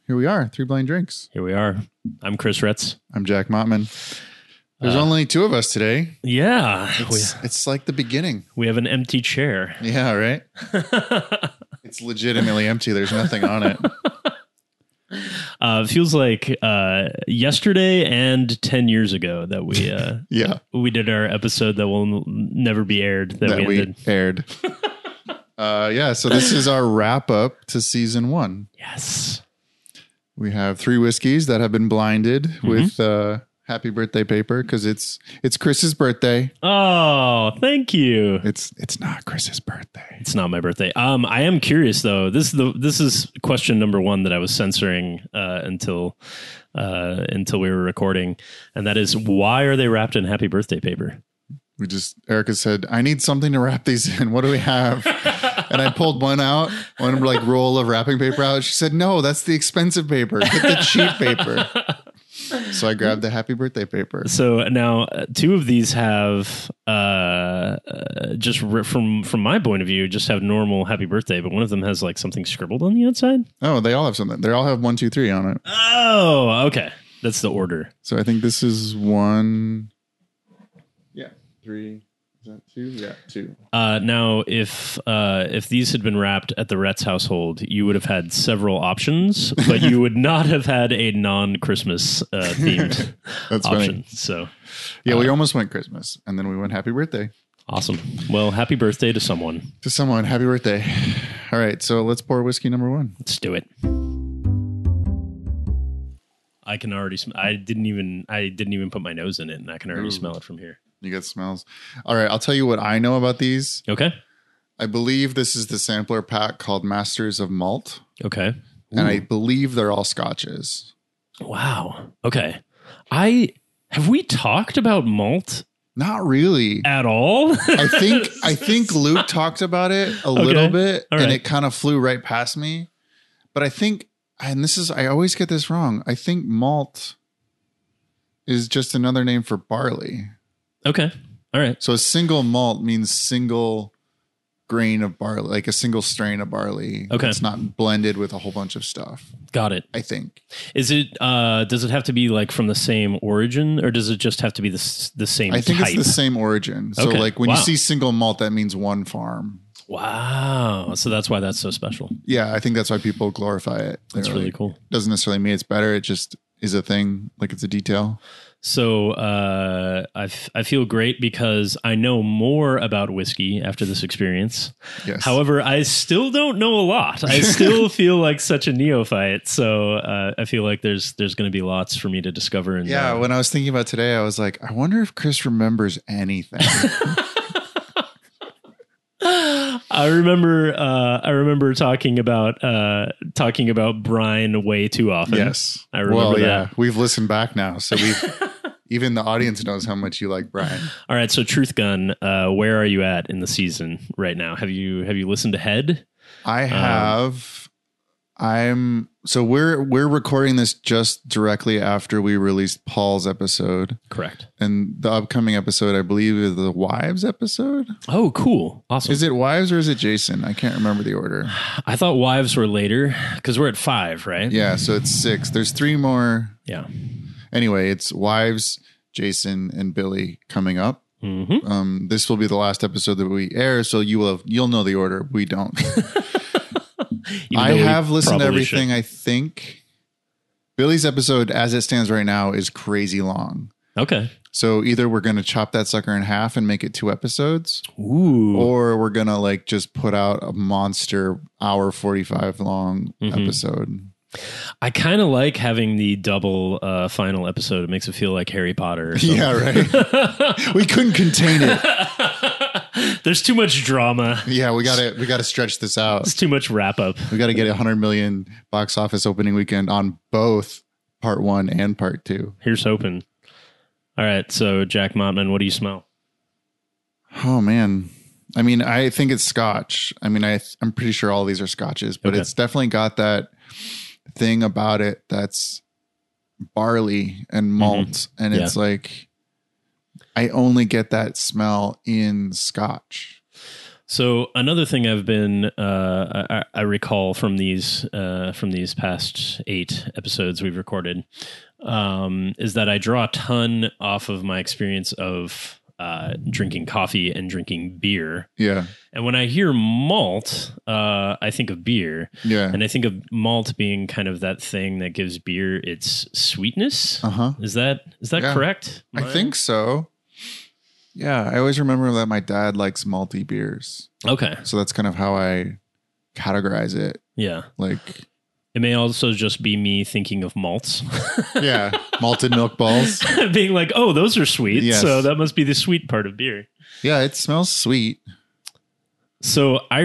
Here we are, Three Blind Drinks. Here we are. I'm Chris Retz. I'm Jack Mottman. There's only two of us today. Yeah. It's like the beginning. We have an empty chair. Yeah, right? It's legitimately empty. There's nothing on it. Feels like yesterday and 10 years ago that we we did our episode that will never be aired. That we aired. So this is our wrap up to season 1. Yes. We have 3 whiskeys that have been blinded with happy birthday paper because it's Chris's birthday. Oh, thank you. It's not Chris's birthday. It's not my birthday. I am curious though. This is question number 1 that I was censoring until we were recording, and that is, why are they wrapped in happy birthday paper? Erica said, I need something to wrap these in. What do we have? And I pulled one like roll of wrapping paper out. She said, no, that's the expensive paper. Get the cheap paper. So I grabbed the happy birthday paper. So now 2 of these have just from my point of view, just have normal happy birthday, but one of them has like something scribbled on the outside. Oh, they all have something. They all have 1, 2, 3 on it. Oh, okay. That's the order. So I think this is 1. Yeah. 3. Is that 2? Yeah, 2. Now, if these had been wrapped at the Retz household, you would have had several options, but you would not have had a non-Christmas themed That's option. funny. So, yeah, we almost went Christmas, and then we went happy birthday. Awesome. Well, happy birthday to someone. To someone, happy birthday. All right, so let's pour whiskey number 1. Let's do it. I can already. I didn't even put my nose in it, and I can already smell it from here. You get smells. All right, I'll tell you what I know about these. Okay. I believe this is the sampler pack called Masters of Malt. Okay. Ooh. And I believe they're all scotches. Wow. Okay. Have we talked about malt? Not really. At all? I think Luke talked about it a little bit, and it kind of flew right past me. But I think, and I always get this wrong, I think malt is just another name for barley. Okay. All right. So a single malt means single grain of barley, like a single strain of barley. Okay. It's not blended with a whole bunch of stuff. Got it. I think. Is it, does it have to be like from the same origin, or does it just have to be the same I think type? it's the same origin. So like when you see single malt, that means one farm. Wow. So that's why that's so special. Yeah. I think that's why people glorify it. That's really cool. Doesn't necessarily mean it's better. It just is a thing. Like it's a detail. So I feel great because I know more about whiskey after this experience. Yes. However, I still don't know a lot. I still feel like such a neophyte. So I feel like there's going to be lots for me to discover. And, when I was thinking about today, I was like, I wonder if Chris remembers anything. I remember talking about brine way too often. Yes. I remember that. We've listened back now, so even the audience knows how much you like brine. All right, so Truth Gun, where are you at in the season right now? Have you listened ahead? I have. We're recording this just directly after we released Paul's episode. Correct. And the upcoming episode, I believe, is the Wives episode. Oh, cool. Awesome. Is it Wives or is it Jason? I can't remember the order. I thought Wives were later because we're at 5, right? Yeah, so it's 6. There's 3 more. Yeah. Anyway, it's Wives, Jason, and Billy coming up. Mm-hmm. This will be the last episode that we air, so you'll know the order. We don't. I have listened to everything. I think Billy's episode, as it stands right now, is crazy long. Okay. So either we're going to chop that sucker in half and make it 2 episodes. Ooh. Or we're going to just put out a monster hour 45 long episode. I kind of like having the double final episode. It makes it feel like Harry Potter. Or something. Yeah, right. We couldn't contain it. There's too much drama. Yeah, we gotta stretch this out. It's too much wrap up. We got to get 100 million box office opening weekend on both part 1 and part 2. Here's hoping. All right, so Jack Mottman, what do you smell? Oh man, I mean, I think it's Scotch. I mean, I'm pretty sure all these are Scotches, but it's definitely got that thing about it that's barley and malt, and it's like I only get that smell in Scotch. So another thing I've been I recall from these past 8 episodes we've recorded is that I draw a ton off of my experience of drinking coffee and drinking beer. Yeah. And when I hear malt, I think of beer. Yeah. And I think of malt being kind of that thing that gives beer its sweetness. Uh-huh. Is that Yeah. correct? I think so. Yeah. I always remember that my dad likes malty beers. Okay. So that's kind of how I categorize it. Yeah. Like, It may also just be me thinking of malts. yeah, malted milk balls. Being like, oh, those are sweet. Yes. So that must be the sweet part of beer. Yeah, it smells sweet. So I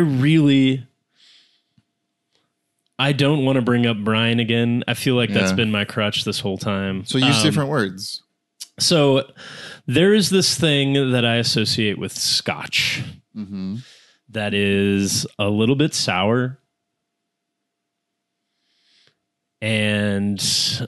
don't want to bring up Brian again. I feel like that's Yeah. been my crutch this whole time. So use different words. So there is this thing that I associate with Scotch Mm-hmm. that is a little bit sour. And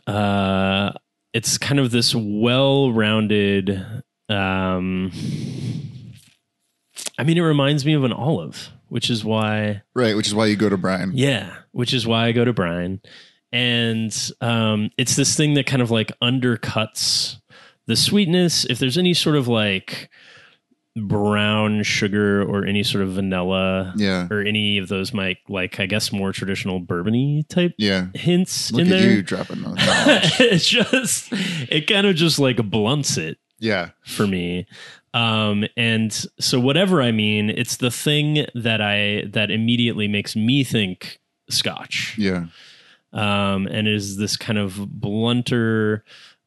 it's kind of this well-rounded. I mean, it reminds me of an olive, which is why. Right, which is why you go to Brian. Yeah, which is why I go to Brian. And it's this thing that kind of like undercuts the sweetness. If there's any sort of like brown sugar or any sort of vanilla Yeah. or any of those like I guess more traditional bourbon-y type Yeah. hints Look in at there. you dropping those knowledge. It kind of just like blunts it Yeah. for me. And so whatever I mean, it's the thing that immediately makes me think Scotch. Yeah. And is this kind of blunter,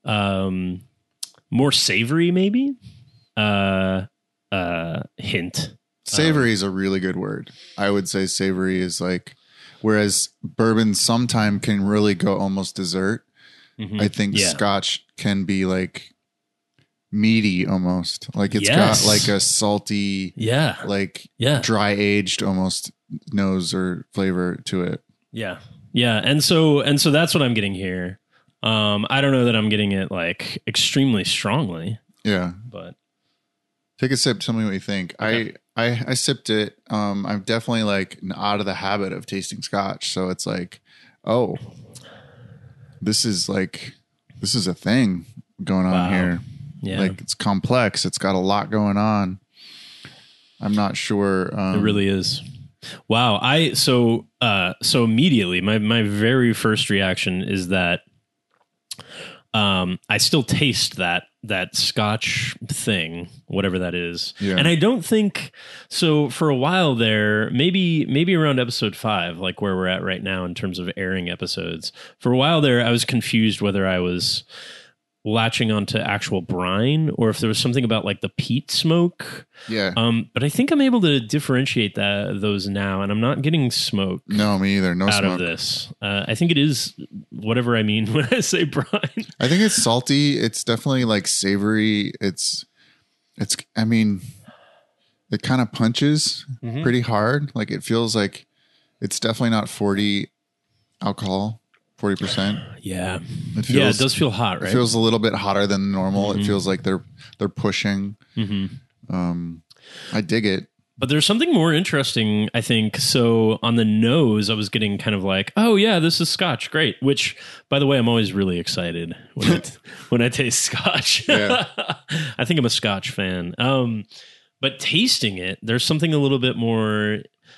more savory maybe, hint. Savory is a really good word. I would say savory is like, whereas bourbon sometime can really go almost dessert. Mhm. I think Yeah. Scotch can be like meaty almost. Like it's Yes. got like a salty, Yeah. like Yeah. dry aged almost nose or flavor to it. Yeah. Yeah. And so that's what I'm getting here. I don't know that I'm getting it like extremely strongly, Yeah. but Take a sip. Tell me what you think. Okay. I sipped it. I'm definitely like out of the habit of tasting Scotch. So it's like, oh, this is a thing going on Wow. here. yeah, Like it's complex. It's got a lot going on. I'm not sure. it really is. Wow. So immediately my very first reaction is that, I still taste that Scotch thing, whatever that is. Yeah. And I don't think so. For a while there, maybe around episode 5, like where we're at right now in terms of airing episodes, for a while there, I was confused whether I was latching onto actual brine or if there was something about like the peat smoke. Yeah. But I think I'm able to differentiate those now, and I'm not getting smoke No, me either. No out smoke. of this. I think it is whatever I mean when I say brine. I think it's salty. It's definitely like savory. It's, I mean, it kind of punches Mhm. pretty hard. Like it feels like it's definitely not 40 alcohol, 40%. Yeah. It feels, Yeah, it does feel hot, It right? feels a little bit hotter than normal. Mhm. It feels like they're pushing. hmm I dig it. But there's something more interesting, I think. So on the nose, I was getting kind of like, oh yeah, this is Scotch, great. Which, by the way, I'm always really excited when I taste Scotch. Yeah. I think I'm a Scotch fan. But tasting it, there's something a little bit more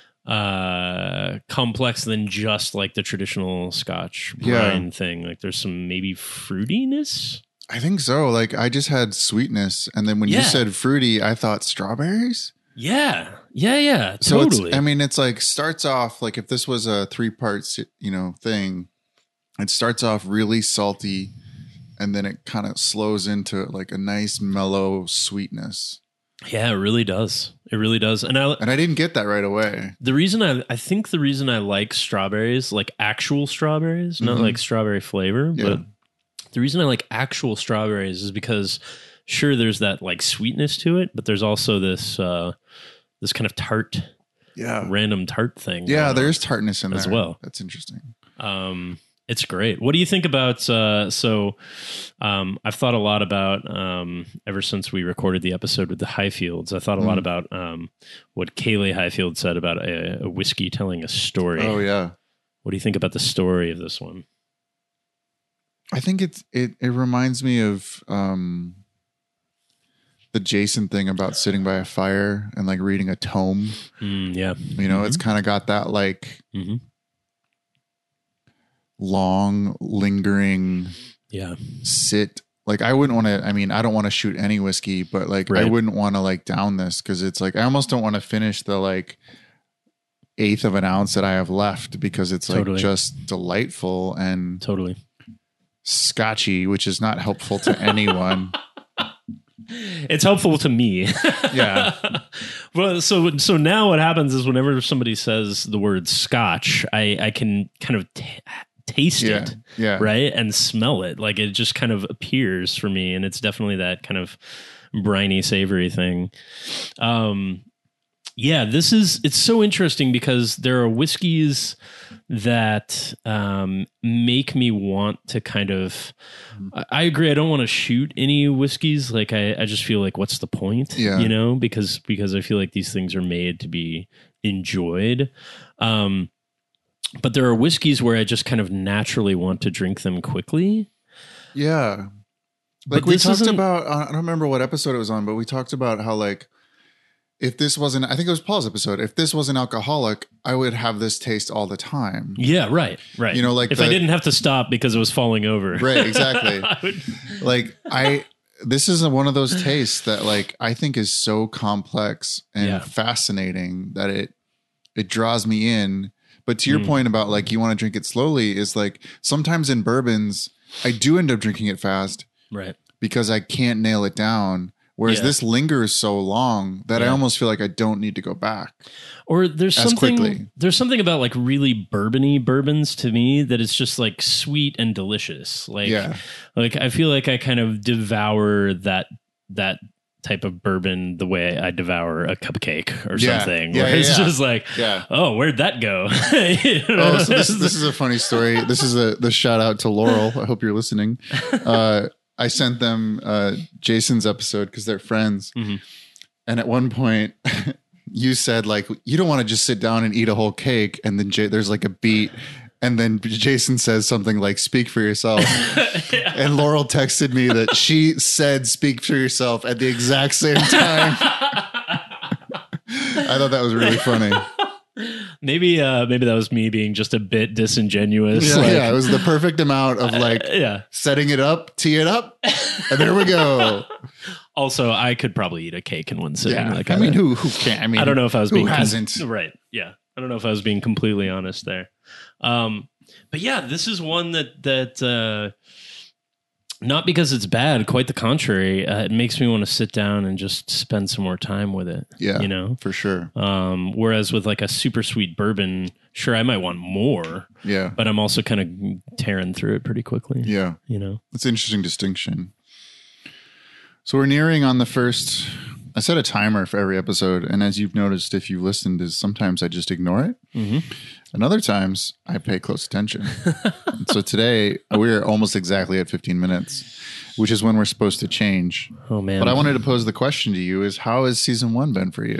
complex than just like the traditional Scotch brine thing. Like there's some maybe fruitiness. I think so. Like I just had sweetness, and then when you Yeah. said fruity, I thought strawberries. Yeah, So totally. it's like starts off like if this was a 3-part, thing, it starts off really salty, and then it kind of slows into like a nice mellow sweetness. Yeah, it really does. It really does. And I didn't get that right away. the reason I think the reason I like strawberries, like actual strawberries, not Mhm. like strawberry flavor, Yeah. but the reason I like actual strawberries is because sure there's that like sweetness to it, but there's also this this kind of Yeah. random tart thing. Yeah, going on. there's tartness in As there well. That's interesting. It's great. What do you think about, I've thought a lot about, ever since we recorded the episode with the Highfields, I thought a lot about what Kaylee Highfield said about a whiskey telling a story. Oh, yeah. What do you think about the story of this one? I think it reminds me of the Jason thing about sitting by a fire and like reading a tome. Yeah. You know, it's kind of got that like long, lingering sit. Like I wouldn't want to, I mean, I don't want to shoot any whiskey, but like I wouldn't want to like down this because it's like, I almost don't want to finish the like 1/8 of an ounce that I have left because it's like just delightful and scotchy, which is not helpful to anyone. It's helpful to me. Yeah. Well, so now what happens is whenever somebody says the word scotch, I can kind of taste it, right, and smell it. Like it just kind of appears for me, and it's definitely that kind of briny, savory thing. Yeah, it's so interesting because there are whiskeys that make me want to kind of, I agree, I don't want to shoot any whiskeys. Like I just feel like what's the point? You know, because I feel like these things are made to be enjoyed. But there are whiskeys where I just kind of naturally want to drink them quickly. Yeah. Like we talked about, I don't remember what episode it was on, but we talked about how like, if this wasn't, I think it was Paul's episode. If this wasn't alcoholic, I would have this taste all the time. Yeah, right. You know, like if I didn't have to stop because it was falling over. Right, exactly. This is one of those tastes that like I think is so complex and fascinating that it draws me in. But to your point about like you want to drink it slowly is like sometimes in bourbons, I do end up drinking it fast. Right. Because I can't nail it down. Whereas this lingers so long that I almost feel like I don't need to go back. Or there's something about like really bourbony bourbons to me that is just like sweet and delicious. Like I feel like I kind of devour that type of bourbon the way I devour a cupcake or something. Where it's just like, oh, where'd that go? You know? So this is a funny story. This is the shout out to Laurel. I hope you're listening. I sent them Jason's episode because they're friends. And at one point you said like, you don't want to just sit down and eat a whole cake. And then there's like a beat. And then Jason says something like, speak for yourself. And Laurel texted me that she said, speak for yourself at the exact same time. I thought that was really funny. Maybe that was me being just a bit disingenuous. Yeah, it was the perfect amount of like setting it up, tee it up, and there we go. Also, I could probably eat a cake in one sitting. Yeah. Like, I mean, who can't? I mean, I don't know if I was being hasn't. Right. Yeah. I don't know if I was being completely honest there. But yeah, this is one that not because it's bad, quite the contrary. It makes me want to sit down and just spend some more time with it. Yeah, you know, for sure. Whereas with like a super sweet bourbon, sure, I might want more. Yeah, but I'm also kind of tearing through it pretty quickly. Yeah, you know, it's an interesting distinction. So we're nearing on the first. I set a timer for every episode, and as you've noticed, if you've listened, is sometimes I just ignore it, and other times I pay close attention. So today we're almost exactly at 15 minutes, which is when we're supposed to change. Oh man! But I wanted to pose the question to you: is how has season 1 been for you?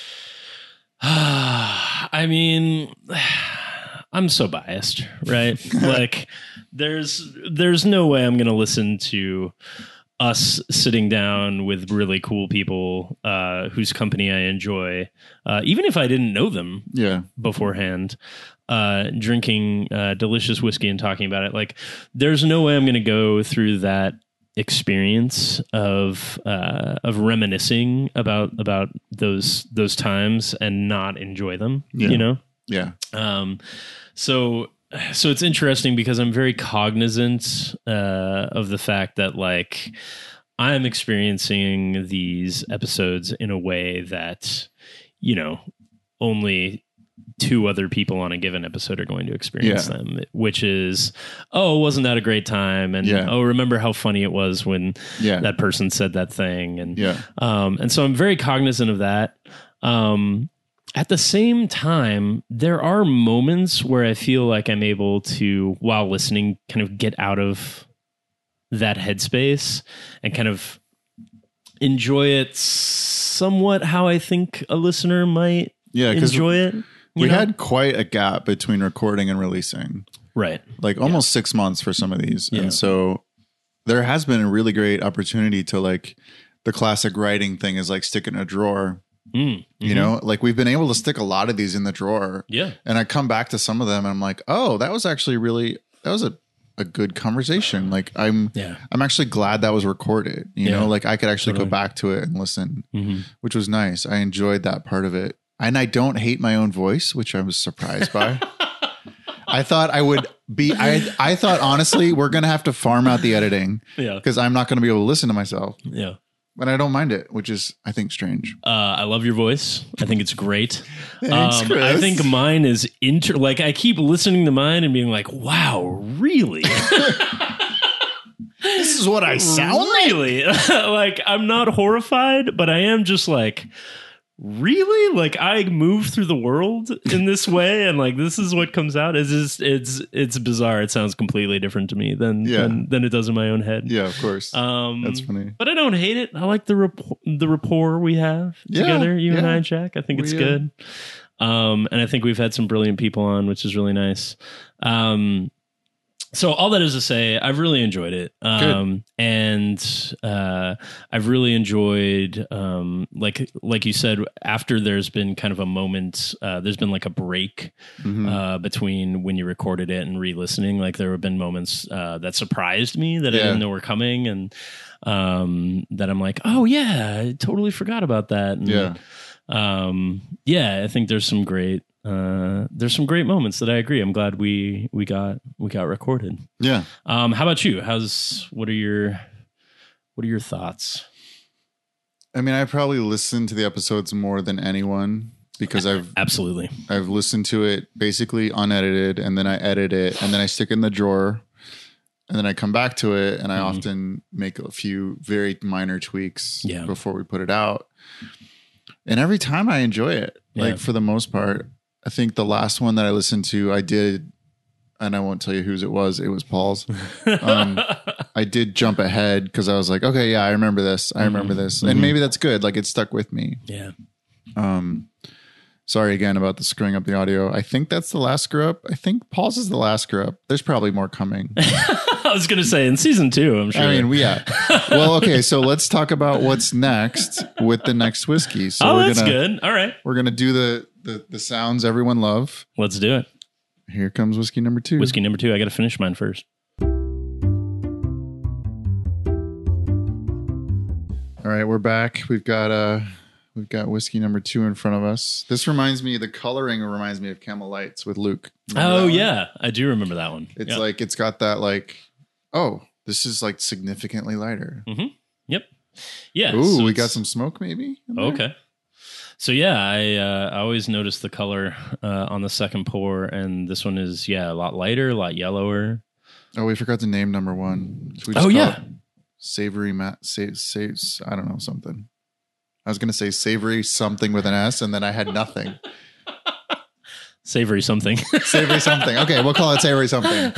I mean, I'm so biased, right? Like, there's no way I'm going to listen to us sitting down with really cool people whose company I enjoy, even if I didn't know them beforehand, drinking delicious whiskey and talking about it. Like, there's no way I'm going to go through that experience of reminiscing about those times and not enjoy them, you know? Yeah. So it's interesting because I'm very cognizant of the fact that like I'm experiencing these episodes in a way that, you know, only 2 other people on a given episode are going to experience them, which is, oh, wasn't that a great time? And oh, remember how funny it was when that person said that thing. And and so I'm very cognizant of that. At the same time, there are moments where I feel like I'm able to, while listening, kind of get out of that headspace and kind of enjoy it somewhat how I think a listener might enjoy it. We had quite a gap between recording and releasing. Right. Like almost 6 months for some of these. Yeah. And so there has been a really great opportunity to like the classic writing thing is like stick it in a drawer. You know, like we've been able to stick a lot of these in the drawer. Yeah. And I come back to some of them and I'm like, oh, that was actually really, that was a good conversation. Like I'm actually glad that was recorded, you know, like I could actually go back to it and listen, which was nice. I enjoyed that part of it. And I don't hate my own voice, which I was surprised by. I thought I would be, I thought honestly, we're going to have to farm out the editing because I'm not going to be able to listen to myself. Yeah. But I don't mind it, which is, I think, strange. I love your voice. I think it's great. Thanks, Chris. I think mine is like I keep listening to mine and being like, wow, really? This is what I sound really? Like, I'm not horrified, but I am just like, really? Like I move through the world in this way and like this is what comes out. It's bizarre. It sounds completely different to me than it does in my own head. Yeah, of course. That's funny. But I don't hate it. I like the rapport we have together, you and I, Jack. I think it's good. And I think we've had some brilliant people on, which is really nice. So all that is to say, I've really enjoyed it. And I've really enjoyed, like you said, after there's been kind of a moment, there's been like a break between when you recorded it and re-listening. Like there have been moments that surprised me that I didn't know were coming, and that I'm like, oh yeah, I totally forgot about that. And, I think there's some great moments that I agree. I'm glad we got recorded. Yeah. How about you? What are your thoughts? I mean, I probably listened to the episodes more than anyone because I've listened to it basically unedited, and then I edit it, and then I stick it in the drawer, and then I come back to it, and I often make a few very minor tweaks before we put it out. And every time I enjoy it, like for the most part. I think the last one that I listened to, I did, and I won't tell you whose it was Paul's. I did jump ahead because I was like, okay, yeah, I remember this. And maybe that's good. Like it stuck with me. Yeah. Sorry again about the screwing up the audio. I think that's the last screw up. I think Paul's is the last screw up. There's probably more coming. I was going to say in season 2, I'm sure. I mean, well, okay. So let's talk about what's next with the next whiskey. So that's good. All right. We're going to do the sounds everyone love. Let's do it. Here comes whiskey number 2. Whiskey number 2. I got to finish mine first. All right, we're back. We've got whiskey number 2 in front of us. The coloring reminds me of Camel Lights with Luke. Oh yeah, I do remember that one. It's like it's got that like, oh, this is like significantly lighter. Mm-hmm. Yep. Yeah. Ooh, so we got some smoke maybe. Okay. So yeah, I always notice the color on the second pour, and this one is a lot lighter, a lot yellower. Oh, we forgot to name number 1. Should we just call it savory I don't know, something. I was going to say savory something with an S, and then I had nothing. Savory something. Savory something. Okay, we'll call it savory something.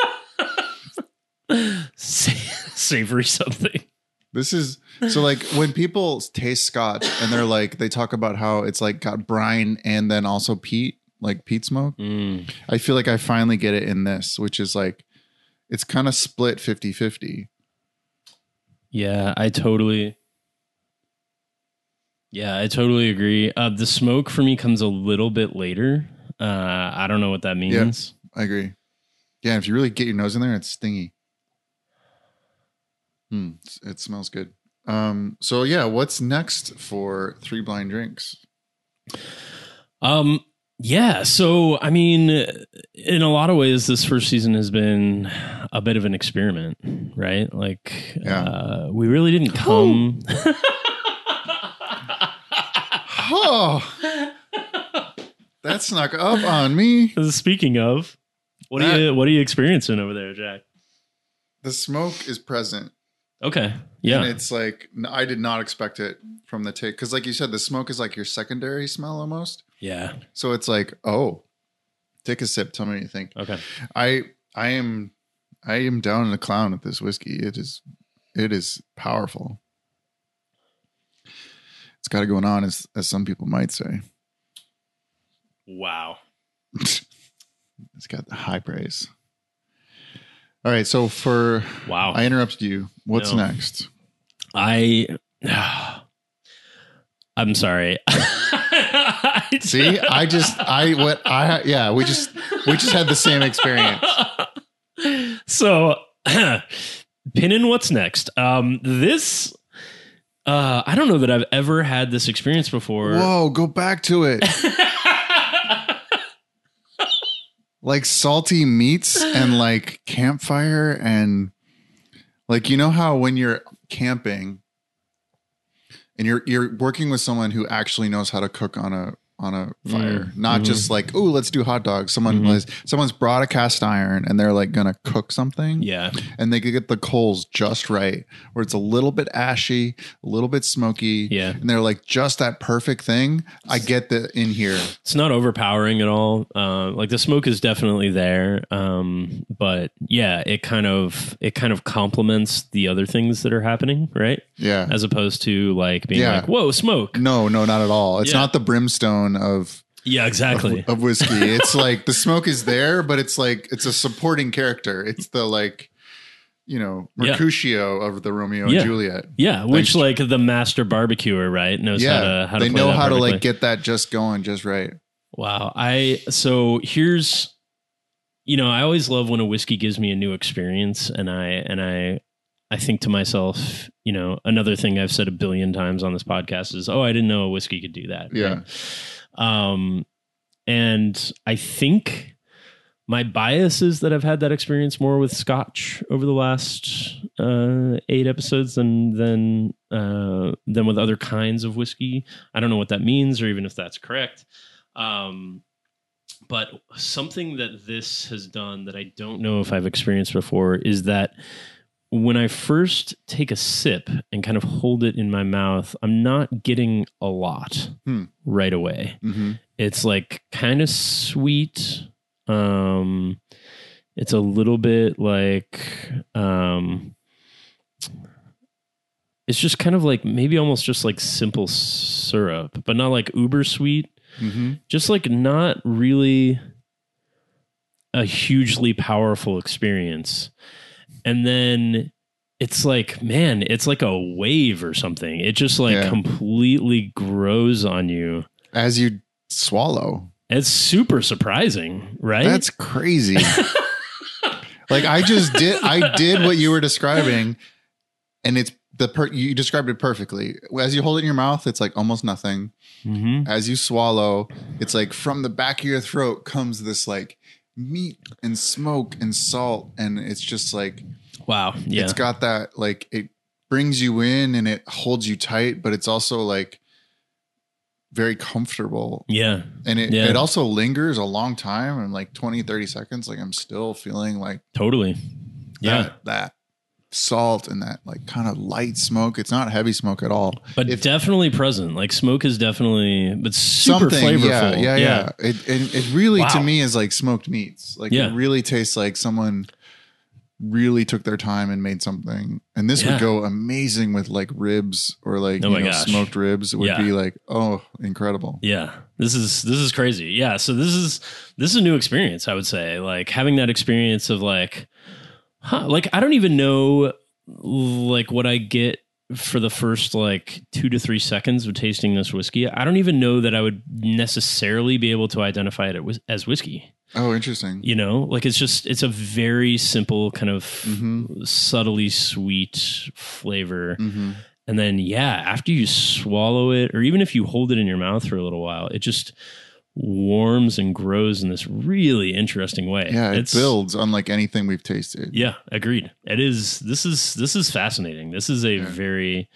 Savory something. This is so like when people taste scotch and they're like, they talk about how it's like got brine and then also peat, like peat smoke. I feel like I finally get it in this, which is like, it's kind of split 50-50. Yeah, I totally agree. The smoke for me comes a little bit later. I don't know what that means. Yeah, I agree. Yeah, if you really get your nose in there, it's stingy. It smells good. So yeah, what's next for Three Blind Drinks? Yeah, so I mean, in a lot of ways, this first season has been a bit of an experiment, right? Like, we really didn't come. Oh, that snuck up on me. Speaking of, what are you experiencing over there, Jack? The smoke is present. Okay. Yeah. And it's like, I did not expect it from the take. Because like you said, the smoke is like your secondary smell almost. Yeah. So it's like, oh, take a sip. Tell me what you think. Okay. I am down in the clown with this whiskey. It is powerful. It's got it going on, as some people might say. Wow. It's got the high praise. All right. So I interrupted you. What's next? I'm sorry. See, we just had the same experience. So, pin in what's next. This, I don't know that I've ever had this experience before. Whoa, go back to it. Like salty meats and like campfire and like, you know how when you're camping and you're working with someone who actually knows how to cook on a fire, not just like, oh, let's do hot dogs. Someone's brought a cast iron and they're like gonna cook something. Yeah. And they could get the coals just right, where it's a little bit ashy, a little bit smoky. Yeah. And they're like just that perfect thing. I get that in here. It's not overpowering at all. Like the smoke is definitely there. But yeah, it kind of complements the other things that are happening, right? Yeah. As opposed to like being like, whoa, smoke. No, not at all. It's not the brimstone of exactly of whiskey. It's like the smoke is there, but it's like it's a supporting character. It's the like, you know, Mercutio of the Romeo and Juliet. Yeah, which like the master barbecuer, right, knows how to they know how to perfectly. like get that just going just right. Wow. So here's, you know, I always love when a whiskey gives me a new experience, and I think to myself, you know, another thing I've said a billion times on this podcast is, oh, I didn't know a whiskey could do that. Yeah. Right? And I think my bias is that I've had that experience more with Scotch over the last 8 episodes than with other kinds of whiskey. I don't know what that means or even if that's correct. But something that this has done that I don't know if I've experienced before is that when I first take a sip and kind of hold it in my mouth, I'm not getting a lot right away. Mm-hmm. It's like kind of sweet. It's a little bit like, it's just kind of like maybe almost just like simple syrup, but not like uber sweet. Mm-hmm. Just like not really a hugely powerful experience. And then it's like, man, it's like a wave or something. It just like completely grows on you as you swallow. It's super surprising, right? That's crazy. Like I did what you were describing, and it's you described it perfectly. As you hold it in your mouth, it's like almost nothing. Mm-hmm. As you swallow, it's like from the back of your throat comes this like meat and smoke and salt, and it's just like, wow. Yeah. It's got that, like, it brings you in and it holds you tight, but it's also like very comfortable. Yeah. And it also lingers a long time, and like 20, 30 seconds. Like I'm still feeling like totally. That salt and that like kind of light smoke. It's not heavy smoke at all, but definitely present. Like smoke is definitely, but super flavorful. Yeah. It really to me is like smoked meats. Like it really tastes like someone really took their time and made something. And this would go amazing with like ribs or like smoked ribs. It would be like, oh, incredible. Yeah. This is crazy. Yeah. So this is a new experience, I would say. Like having that experience of like, like I don't even know like what I get for the first like 2 to 3 seconds of tasting this whiskey. I don't even know that I would necessarily be able to identify it as whiskey. Oh, interesting. You know, like it's a very simple kind of subtly sweet flavor. Mm-hmm. And then, after you swallow it, or even if you hold it in your mouth for a little while, it just warms and grows in this really interesting way. Yeah, it builds unlike anything we've tasted. Yeah, agreed. It is. This is fascinating. This is a very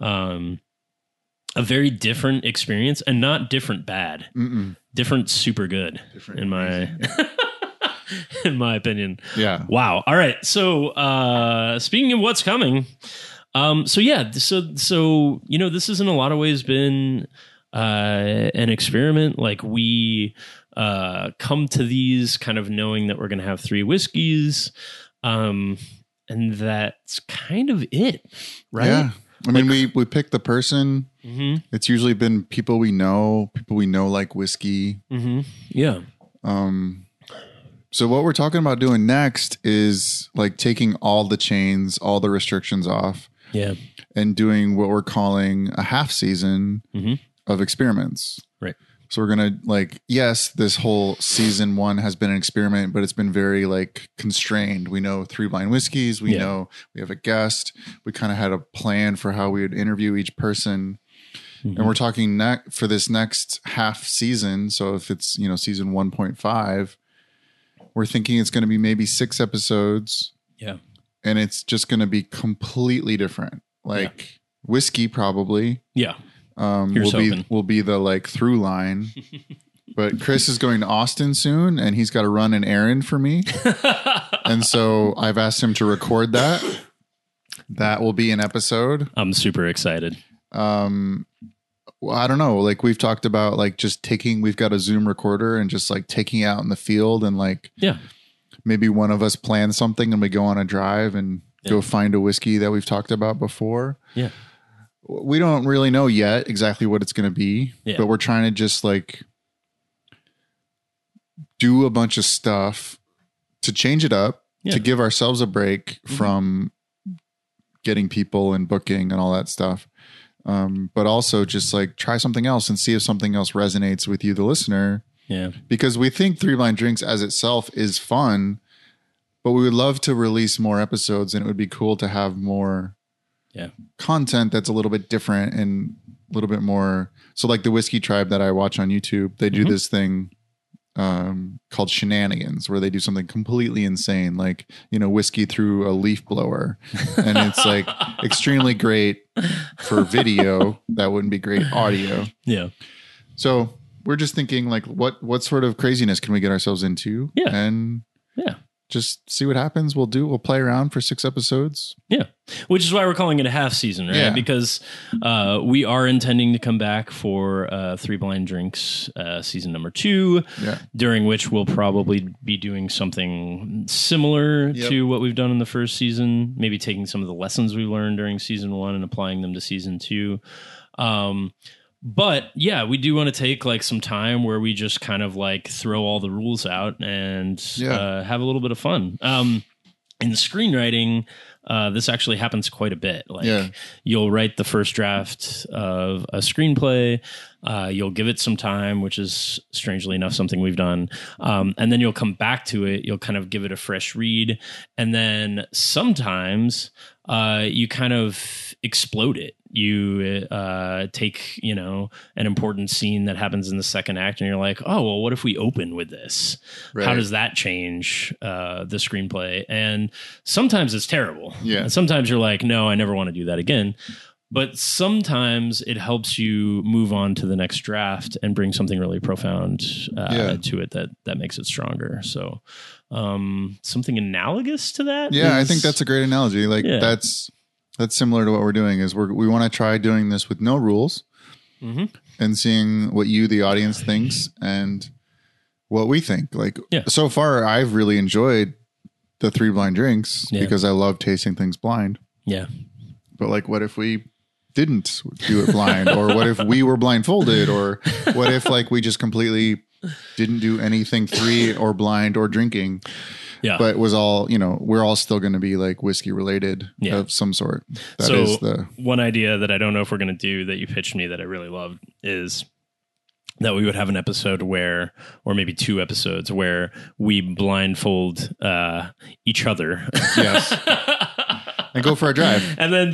different experience, and not different bad. Mm-mm. Different super good. Different in my in my opinion. Yeah. Wow. All right. So speaking of what's coming, so you know, this has in a lot of ways been an experiment. Like we come to these kind of knowing that we're going to have 3 whiskeys, and that's kind of it, right? Yeah. I mean, we pick the person. Mm-hmm. It's usually been people we know like whiskey. Mm-hmm. Yeah. So what we're talking about doing next is like taking all the chains, all the restrictions off. Yeah. And doing what we're calling a half season of experiments. Right. So we're going to like, yes, this whole season 1 has been an experiment, but it's been very like constrained. We know 3 blind whiskeys. We know we have a guest. We kind of had a plan for how we would interview each person. And we're talking for this next half season. So if it's, season 1.5, we're thinking it's going to be maybe 6 episodes. Yeah. And it's just going to be completely different. Like whiskey probably. Yeah. Will be the like through line. But Chris is going to Austin soon and he's got to run an errand for me. And so I've asked him to record that. That will be an episode. I'm super excited. Well, I don't know. Like we've talked about like just we've got a Zoom recorder and just like taking out in the field and like, maybe one of us plans something and we go on a drive and go find a whiskey that we've talked about before. Yeah. We don't really know yet exactly what it's going to be, but we're trying to just like do a bunch of stuff to change it up, to give ourselves a break from getting people and booking and all that stuff. But also just like try something else and see if something else resonates with you, the listener. Yeah. Because we think 3 Blind Drinks as itself is fun, but we would love to release more episodes and it would be cool to have more content that's a little bit different and a little bit more. So like the Whiskey Tribe that I watch on YouTube, they do this thing called Shenanigans where they do something completely insane, like, whiskey through a leaf blower. And it's like extremely great for video. That wouldn't be great audio. Yeah. So we're just thinking like, what sort of craziness can we get ourselves into? Yeah. And just see what happens. We'll play around for 6 episodes. Yeah. Which is why we're calling it a half season, right? Yeah. Because we are intending to come back for 3 Blind Drinks season number 2, during which we'll probably be doing something similar to what we've done in the first season, maybe taking some of the lessons we learned during season 1 and applying them to season 2. But yeah, we do want to take like some time where we just kind of like throw all the rules out and have a little bit of fun. In screenwriting, this actually happens quite a bit. Like you'll write the first draft of a screenplay, you'll give it some time, which is strangely enough something we've done, and then you'll come back to it. You'll kind of give it a fresh read, and then sometimes you kind of explode it. You take, an important scene that happens in the second act and you're like, oh, well, what if we open with this? Right. How does that change the screenplay? And sometimes it's terrible. Yeah. And sometimes you're like, no, I never want to do that again. But sometimes it helps you move on to the next draft and bring something really profound to it that makes it stronger. So something analogous to that. Yeah, I think that's a great analogy. Like that's similar to what we're doing is we want to try doing this with no rules and seeing what you, the audience, thinks and what we think. Like so far, I've really enjoyed the 3 Blind Drinks because I love tasting things blind. Yeah. But like, what if we didn't do it blind? Or what if we were blindfolded? Or what if like we just completely didn't do anything 3 or blind or drinking? Yeah. But it was all, we're all still going to be like whiskey related of some sort. That is one idea that I don't know if we're going to do that you pitched me that I really loved is that we would have an episode or maybe 2 episodes where we blindfold each other. Yes. And go for a drive. And then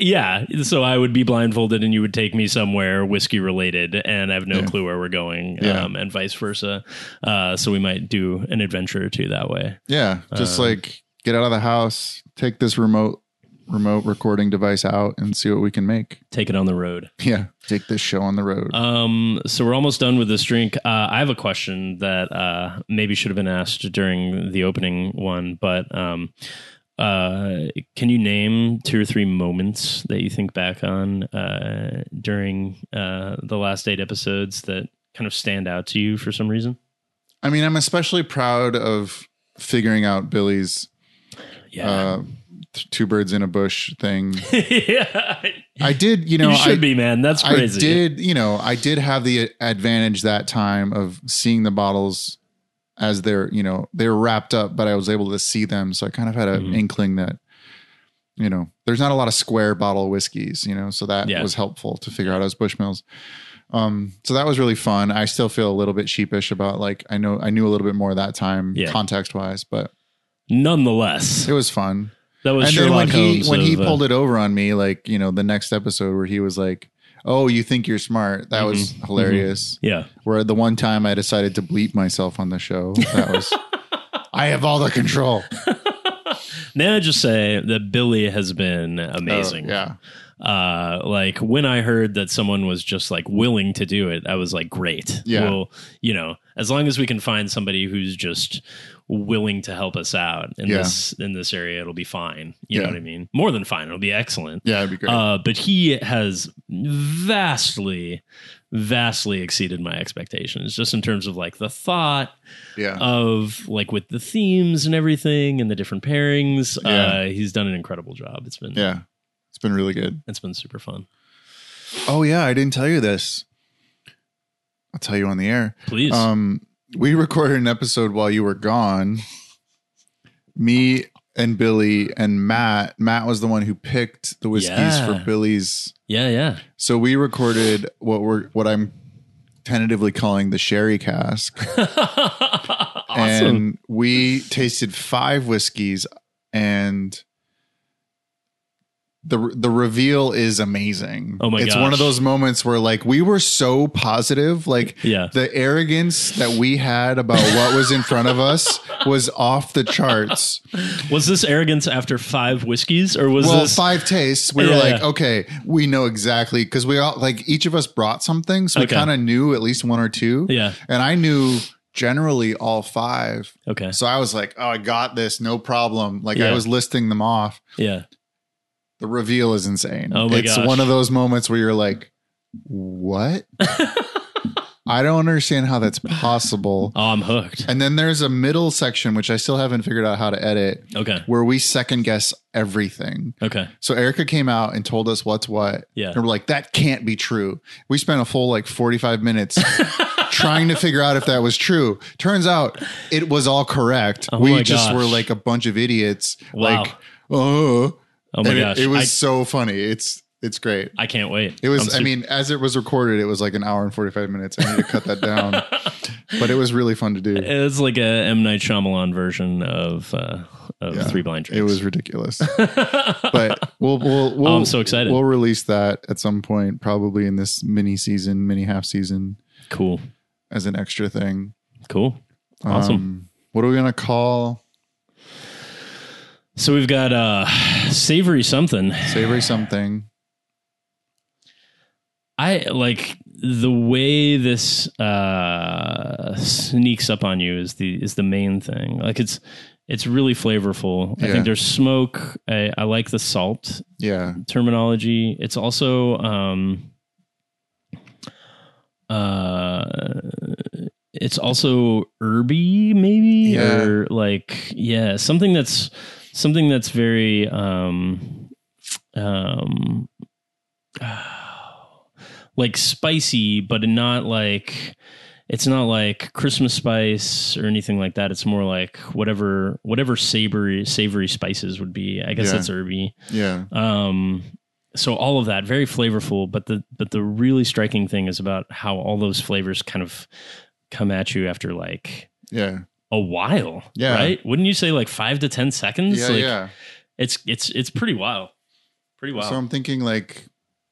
so I would be blindfolded and you would take me somewhere whiskey related and I have no clue where we're going and vice versa. So we might do an adventure or 2 that way. Yeah. Just like get out of the house, take this remote recording device out and see what we can make. Take it on the road. Yeah. Take this show on the road. So we're almost done with this drink. I have a question that maybe should have been asked during the opening one, but can you name 2 or 3 moments that you think back on during the last 8 episodes that kind of stand out to you for some reason? I mean, I'm especially proud of figuring out Billy's two birds in a bush thing. Yeah. I did, you know, you should be, man. That's crazy. I did have the advantage that time of seeing the bottles as they're wrapped up, but I was able to see them. So I kind of had an inkling that, you know, there's not a lot of square bottle whiskeys, you know, so that was helpful to figure out as Bushmills. So that was really fun. I still feel a little bit sheepish about, like, I knew a little bit more that time context wise, but nonetheless, it was fun. That was and Sherlock then Holmes when he pulled it over on me, like, you know, the next episode where he was like, "Oh, you think you're smart?" That was hilarious. Yeah. Where the one time I decided to bleep myself on the show, that was, I have all the control. May I just say that Billy has been amazing. Like, when I heard that someone was just like willing to do it, I was like, great. Yeah. Well, you know, as long as we can find somebody who's just willing to help us out in this area, it'll be fine. You know what I mean? More than fine. It'll be excellent. Yeah, it'd be great. But he has vastly exceeded my expectations, just in terms of like the thought of like with the themes and everything and the different pairings. He's done an incredible job. It's been really good. It's been super fun. Oh yeah, I didn't tell you this. I'll tell you on the air. Please. We recorded an episode while you were gone. Me and Billy and Matt. Matt was the one who picked the whiskeys for Billy's. Yeah. So we recorded what I'm tentatively calling the sherry cask. Awesome. And we tasted 5 whiskeys, and the reveal is amazing. Oh my gosh. It's one of those moments where, like, we were so positive, like the arrogance that we had about what was in front of us was off the charts. Was this arrogance after 5 whiskeys, or was this 5 tastes? We were like, okay, we know exactly, because we all, like, each of us brought something, so we kind of knew at least 1 or 2. Yeah. And I knew generally all 5. Okay. So I was like, oh, I got this, no problem. Like, I was listing them off. Yeah. The reveal is insane. Oh my It's gosh. one of those moments where you're like, what? I don't understand how that's possible. Oh, I'm hooked. And then there's a middle section, which I still haven't figured out how to edit. Okay. Where we second guess everything. Okay. So Erica came out and told us what's what. Yeah. And we're like, that can't be true. We spent a full like 45 minutes trying to figure out if that was true. Turns out it was all correct. Oh we just were like a bunch of idiots. Wow. Like, oh my and gosh. It was so funny. It's great. I can't wait. It was, I mean, as it was recorded, it was like an hour and 45 minutes. I need to cut that down. But it was really fun to do. It's like a M. Night Shyamalan version of 3 Blind Drinks. It was ridiculous. But we'll I'm so excited. We'll release that at some point, probably in this mini half season. Cool. As an extra thing. Cool. Awesome. What are we going to call? So we've got savory something. Savory something. I like the way this sneaks up on you is the main thing. Like it's really flavorful. I think there's smoke. I like the salt. Terminology. It's also it's also herby, maybe, or like something that's very like spicy, but not like, it's not like Christmas spice or anything like that. It's more like whatever savory spices would be. I guess that's herby. Yeah. So all of that, very flavorful, but the really striking thing is about how all those flavors kind of come at you after like a while. Yeah. Right? Wouldn't you say like 5 to 10 seconds? Yeah. Like, yeah. It's pretty wild. Pretty wild. So I'm thinking like,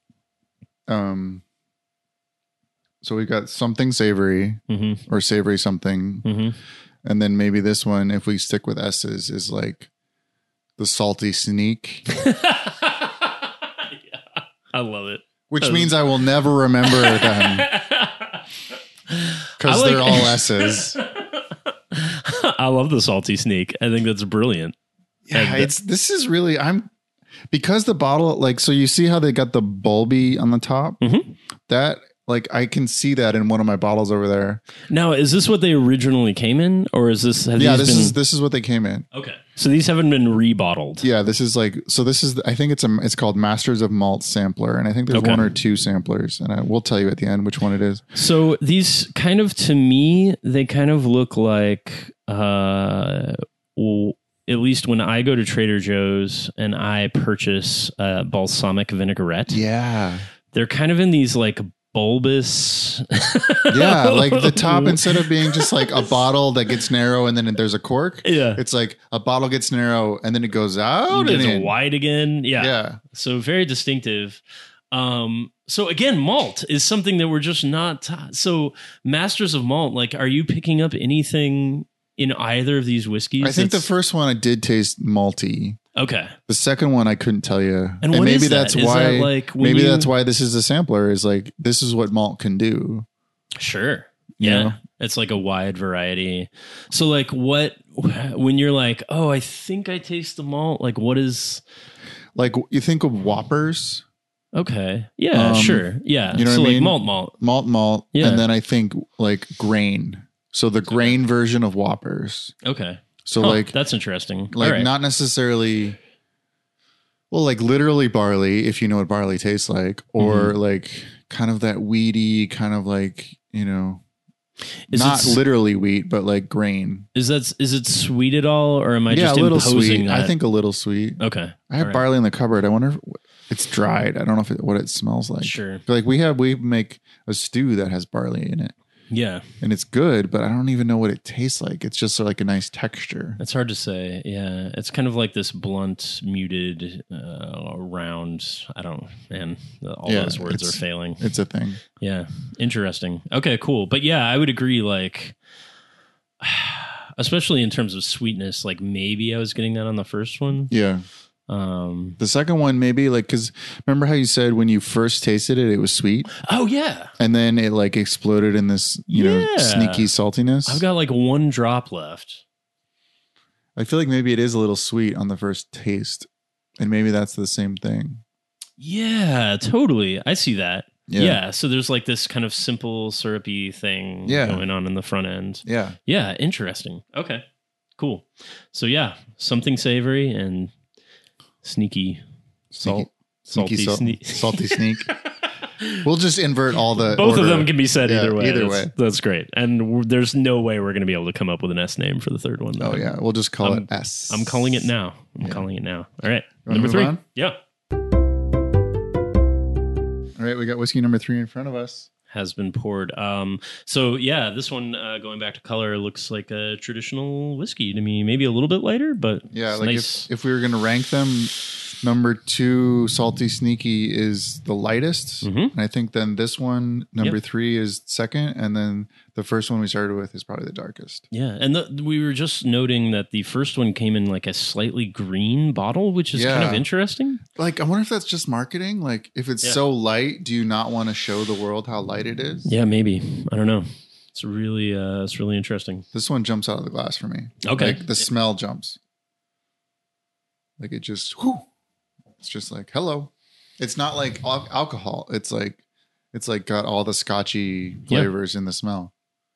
so we've got something savory or savory something. And then maybe this one, if we stick with S's, is like the salty sneak. I love it. Which means I will never remember them. Because they're all S's. I love the salty sneak. I think that's brilliant. Yeah, this is really because the bottle, like, so you see how they got the bulby on the top? Mm-hmm. That, like, I can see that in one of my bottles over there. Now, is this what they originally came in, or is this? This is what they came in. Okay, so these haven't been rebottled. Yeah, this is I think it's called Masters of Malt Sampler, and I think there's one or two samplers, and I will tell you at the end which one it is. So these kind of, to me, they kind of look like, at least when I go to Trader Joe's and I purchase balsamic vinaigrette, they're kind of in these like bulbous. Yeah, like the top, instead of being just like a bottle that gets narrow and then there's a cork, it's like a bottle gets narrow and then it goes out and it's wide again. Yeah. So very distinctive. So again, malt is something that we're just not so Masters of Malt. Like, are you picking up anything in either of these whiskeys? I think the first one I did taste malty. Okay. The second one I couldn't tell you. And what maybe is that? that's why that's why this is a sampler, is like, this is what malt can do. Sure. You Yeah. know? It's like a wide variety. So like when you're like, oh, I think I taste the malt, like what is, like, you think of Whoppers. Okay. Yeah, sure. Yeah. You know so what I like mean? malt. Yeah. And then I think like grain. So the grain version of Whoppers. Okay. So like, that's interesting. Like not necessarily, well, like literally barley, if you know what barley tastes like, or like kind of that weedy kind of like, you know, not literally wheat, but like grain. Is it sweet at all, or am I just a little imposing sweet? that? I think a little sweet. Okay. I have barley in the cupboard. I wonder if it's dried. I don't know what it smells like. Sure. But like we make a stew that has barley in it. Yeah. And it's good, but I don't even know what it tastes like. It's just like a nice texture. It's hard to say. Yeah. It's kind of like this blunt, muted, round. All those words are failing. It's a thing. Yeah. Interesting. Okay, cool. But yeah, I would agree, like, especially in terms of sweetness, like maybe I was getting that on the first one. Yeah. The second one, maybe, like, because remember how you said when you first tasted it, it was sweet? Oh, yeah. And then it like exploded in this, you know, sneaky saltiness. I've got like one drop left. I feel like maybe it is a little sweet on the first taste. And maybe that's the same thing. Yeah, totally. I see that. Yeah. So there's like this kind of simple syrupy thing going on in the front end. Yeah. Yeah. Interesting. Okay. Cool. So yeah, something savory and salty sneak. We'll just invert all the both order. of them can be said either way. Either way, that's great. And there's no way we're going to be able to come up with an S name for the third one, though. Oh yeah, we'll just call it S. I'm calling it now. Calling it now. All right, number 3. On? Yeah. All right, we got whiskey number 3 in front of us. Has been poured. So yeah, this one, going back to color, looks like a traditional whiskey to me. Maybe a little bit lighter, but yeah, like nice. If we were going to rank them, number 2, Salty Sneaky, is the lightest. And I think then this one, number 3, is second, and then the first one we started with is probably the darkest. Yeah, and we were just noting that the first one came in like a slightly green bottle, which is kind of interesting. Like, I wonder if that's just marketing. Like, if it's so light, do you not want to show the world how light it is? Yeah, maybe. I don't know. It's really interesting. This one jumps out of the glass for me. Okay. Like, the smell jumps. Like, it just, it's just like, hello. It's not like alcohol. It's like got all the scotchy flavors in the smell.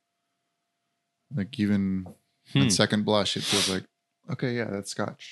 Like, even at second blush, it feels like, okay, yeah, that's scotch.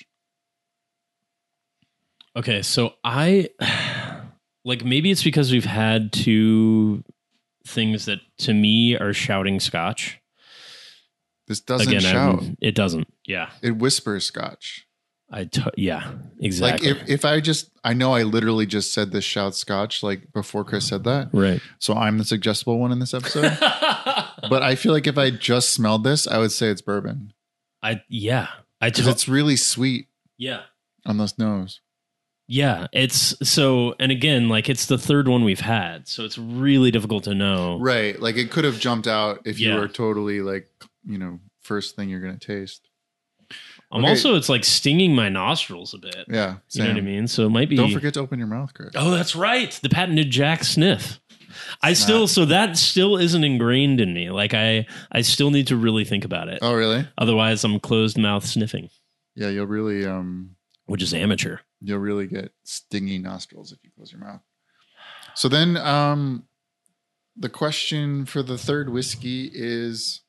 Okay, so I like, maybe it's because we've had 2 things that to me are shouting scotch. This doesn't shout. It doesn't. Yeah. It whispers scotch. Yeah, exactly. Like, if I know I literally just said this shouts scotch, like, before Chris said that. Right. So I'm the suggestible one in this episode. But I feel like if I just smelled this, I would say it's bourbon. Because it's really sweet. Yeah. On the nose. Yeah, it's so, and again, like, it's the third one we've had, so it's really difficult to know. Right. Like, it could have jumped out if you were totally, like, you know, first thing you're going to taste. Also, it's like stinging my nostrils a bit. Yeah. Same. You know what I mean? So it might be. Don't forget to open your mouth, Chris. Oh, that's right. The patented Jack sniff. So that still isn't ingrained in me. Like, I still need to really think about it. Oh, really? Otherwise, I'm closed mouth sniffing. Yeah, you'll really which is amateur. you'll really get stingy nostrils if you close your mouth. So then the question for the third whiskey is,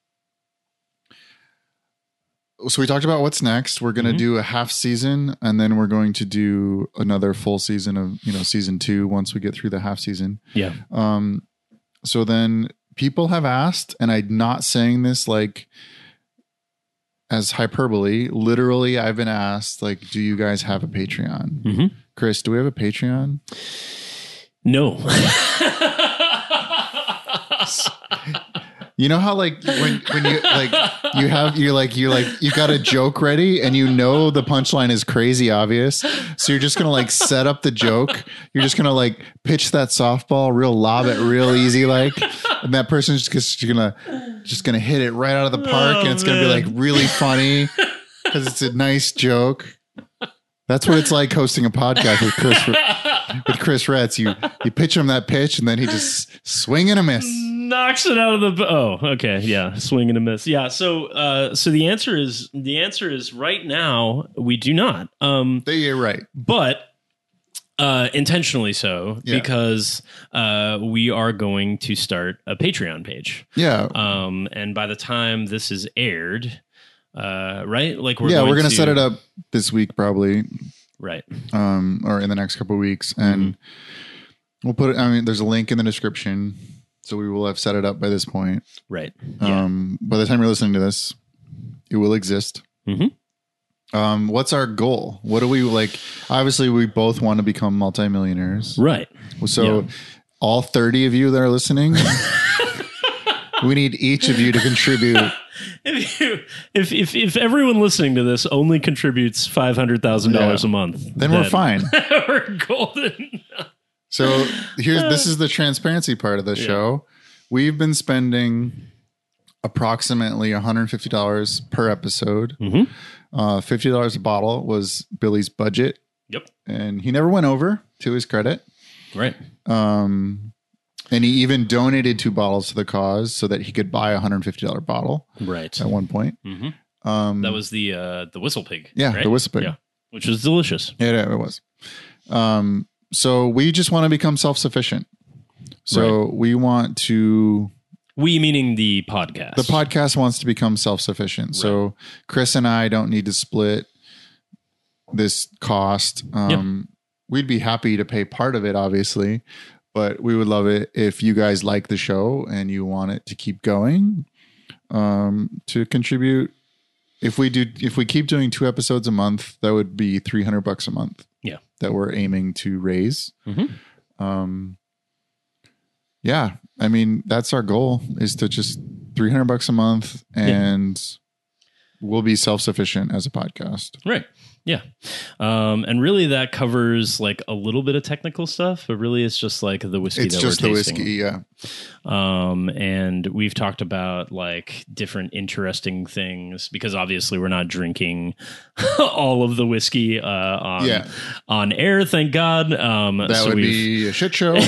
so we talked about what's next. We're going to do a half season, and then we're going to do another full season of, season 2 once we get through the half season. Yeah. So then people have asked, and I'm not saying this like as hyperbole. Literally, I've been asked, like, do you guys have a Patreon? Mm-hmm. Chris, do we have a Patreon? No. You know how like when you like you got a joke ready and the punchline is crazy obvious, so you're just gonna like set up the joke. You're just gonna like pitch that softball, lob it real easy, like, and that person's just gonna hit it right out of the park, and it's gonna be like really funny because it's a nice joke. That's what it's like hosting a podcast with Chris Retz. You pitch him that pitch, and then he just swing and a miss. Knocks it out of the. Oh, okay, yeah, swing and a miss. Yeah, so the answer is right now we do not. You're right, but intentionally so, because we are going to start a Patreon page. Yeah. And by the time this is aired, right, like we're going to set it up this week probably, right, or in the next couple of weeks, and we'll put it. I mean, there's a link in the description. So we will have set it up by this point. Right. By the time you're listening to this, it will exist. Mm-hmm. What's our goal? What do we like? Obviously, we both want to become multimillionaires. Right. So all 30 of you that are listening, we need each of you to contribute. If everyone listening to this only contributes $500,000 a month, then we're fine. We're golden. So this is the transparency part of the show. We've been spending approximately $150 per episode. $50 a bottle was Billy's budget. Yep. And he never went over, to his credit. Right. And he even donated 2 bottles to the cause so that he could buy a $150 bottle. Right. At one point. That was the Whistle Pig. Yeah, right? the Whistle Pig. Yeah. Which was delicious. Yeah, it was. So we just want to become self-sufficient. So we want to... We meaning the podcast. The podcast wants to become self-sufficient. Right. So Chris and I don't need to split this cost. We'd be happy to pay part of it, obviously, but we would love it if you guys like the show and you want it to keep going, to contribute. If we keep doing 2 episodes a month, that would be $300 a month. Yeah. That we're aiming to raise. Yeah. I mean, that's our goal, is to just $300 a month, and we'll be self-sufficient as a podcast. Right. Yeah. And really that covers like a little bit of technical stuff, but really it's just like the whiskey it's that just we're the tasting. whiskey. Yeah. And we've talked about like different interesting things, because obviously we're not drinking all of the whiskey on air, thank God. That would be a shit show.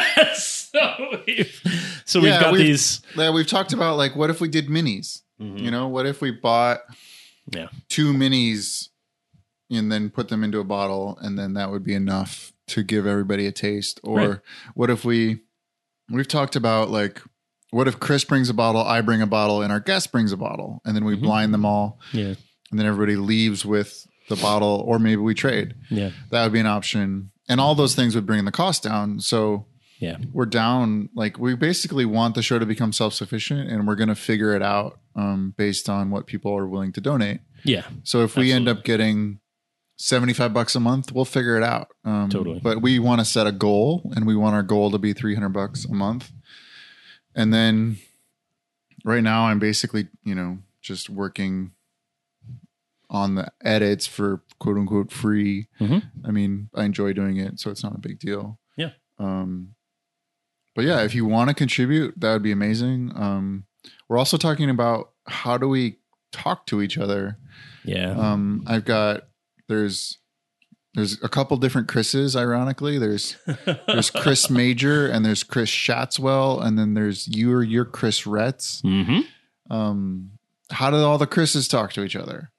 So we've got these. Yeah, we've talked about like, what if we did minis? What if we bought 2 minis and then put them into a bottle, and then that would be enough to give everybody a taste? Or what if we've talked about like, what if Chris brings a bottle, I bring a bottle, and our guest brings a bottle, and then we blind them all. Yeah. And then everybody leaves with the bottle, or maybe we trade. Yeah. That would be an option. And all those things would bring the cost down. So we're down. Like, we basically want the show to become self-sufficient, and we're going to figure it out based on what people are willing to donate. Yeah. So if we end up getting $75 a month, we'll figure it out. Totally. But we want to set a goal, and we want our goal to be $300 a month. And then right now I'm basically, just working on the edits for quote unquote free. I mean, I enjoy doing it, so it's not a big deal. Yeah. But yeah, if you want to contribute, that would be amazing. We're also talking about, how do we talk to each other? Yeah. There's a couple different Chris's, ironically. There's Chris Major, and there's Chris Shatswell, and then there's your Chris Retz. How do all the Chris's talk to each other?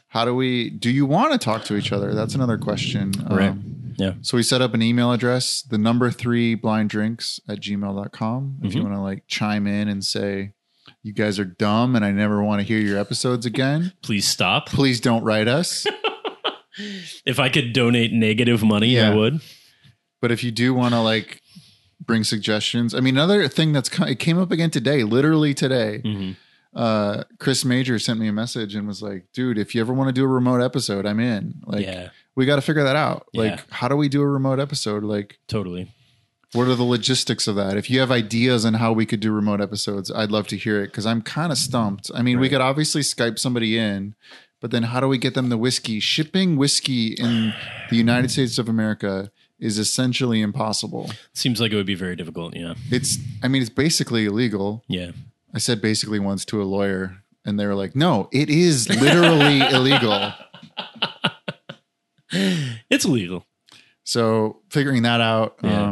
do you want to talk to each other? That's another question. Right. Yeah. So we set up an email address, the number 3 blinddrinks@gmail.com. If you want to like chime in and say, you guys are dumb and I never want to hear your episodes again. Please stop. Please don't write us. If I could donate negative money, I would. But if you do want to like bring suggestions, I mean, another thing it came up again today, literally today. Chris Major sent me a message and was like, dude, if you ever want to do a remote episode, I'm in. Like, we got to figure that out. Like, how do we do a remote episode? Like, totally. What are the logistics of that? If you have ideas on how we could do remote episodes, I'd love to hear it because I'm kind of stumped. I mean, we could obviously Skype somebody in, but then how do we get them the whiskey? Shipping whiskey in the United States of America is essentially impossible. Seems like it would be very difficult. Yeah. It's basically illegal. Yeah. I said basically once to a lawyer and they were like, no, it is literally illegal. It's illegal. So figuring that out,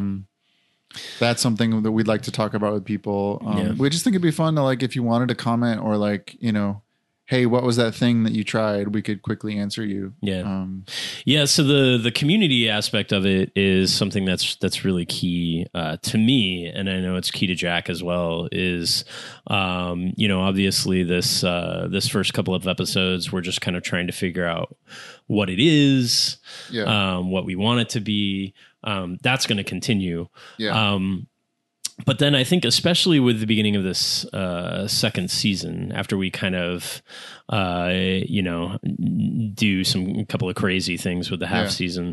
that's something that we'd like to talk about with people. We just think it'd be fun to like, if you wanted to comment or like, you know, hey, what was that thing that you tried? We could quickly answer you. Yeah. So the community aspect of it is something that's really key to me. And I know it's key to Jack as well is, you know, obviously this first couple of episodes, we're just kind of trying to figure out what it is, what we want it to be. That's going to continue. Yeah. But then I think, especially with the beginning of this second season, after we kind of, you know, do a couple of crazy things with the half season,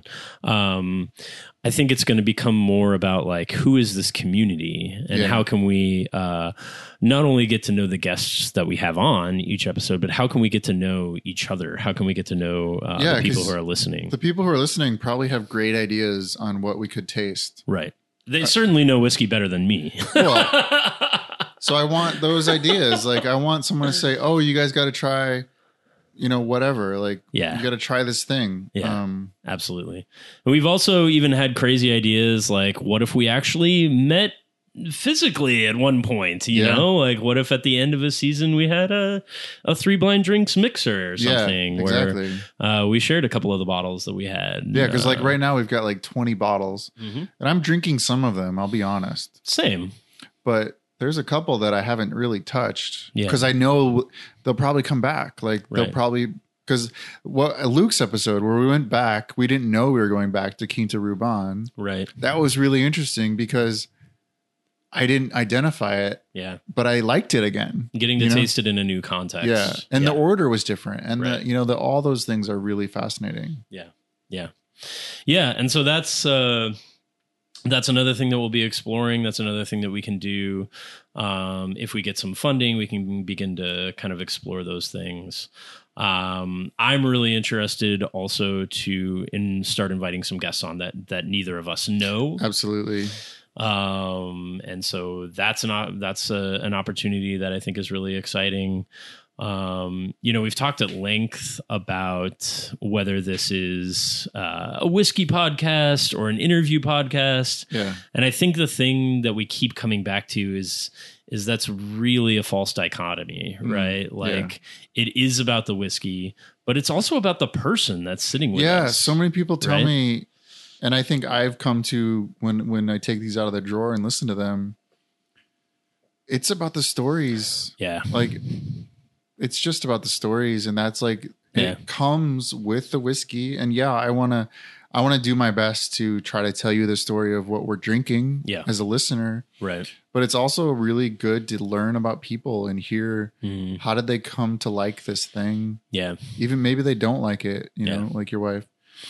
I think it's going to become more about like, who is this community and how can we not only get to know the guests that we have on each episode, but how can we get to know each other? How can we get to know the people who are listening? The people who are listening probably have great ideas on what we could taste. Right. They certainly know whiskey better than me. Well, so I want those ideas. Like, I want someone to say, "Oh, you guys got to try, you know, whatever. Like, you got to try this thing." Yeah, absolutely. And we've also even had crazy ideas. Like, what if we actually met physically at one point? You know, like, what if at the end of a season we had a 3 blind drinks mixer or something? Exactly. Where we shared a couple of the bottles that we had. Yeah, because like right now we've got like 20 bottles, and I'm drinking some of them. I'll be honest. Same, but there's a couple that I haven't really touched because I know they'll probably come back. Like they'll probably because Luke's episode where we went back, we didn't know we were going back to Quinta Ruban. Right. That was really interesting because I didn't identify it. Yeah. But I liked it again. Getting to taste it in a new context. Yeah. And the order was different. And all those things are really fascinating. Yeah. Yeah. Yeah. And so that's another thing that we'll be exploring. That's another thing that we can do. If we get some funding, we can begin to kind of explore those things. I'm really interested also to start inviting some guests on that neither of us know. Absolutely. And so that's an opportunity that I think is really exciting. You know, we've talked at length about whether this is a whiskey podcast or an interview podcast. Yeah. And I think the thing that we keep coming back to is that's really a false dichotomy, right? Like it is about the whiskey, but it's also about the person that's sitting with us. Yeah. So many people tell me, and I think I've come to when I take these out of the drawer and listen to them, it's about the stories. Yeah. Like it's just about the stories. And that's like, it comes with the whiskey. And I want to do my best to try to tell you the story of what we're drinking as a listener. Right. But it's also really good to learn about people and hear how did they come to like this thing? Yeah. Even maybe they don't like it, you know, like your wife.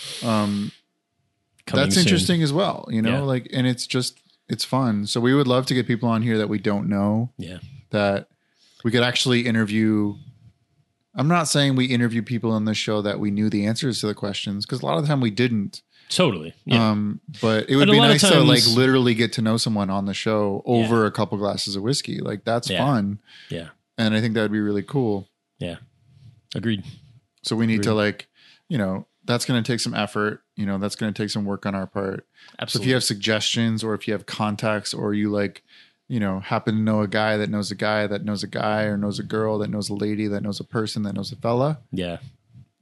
That's interesting as well, you know, like, and it's fun. So we would love to get people on here that we don't know. Yeah. That we could actually interview. I'm not saying we interview people on this show that we knew the answers to the questions, because a lot of the time we didn't. Totally. Yeah. But it would be nice to like literally get to know someone on the show over a couple glasses of whiskey. Like that's fun. Yeah. And I think that would be really cool. Yeah. Agreed. So we need to like, you know, that's going to take some effort. You know, that's going to take some work on our part. Absolutely. So if you have suggestions or if you have contacts or you like, you know, happen to know a guy that knows a guy that knows a guy or knows a girl that knows a lady that knows a person that knows a fella. Yeah.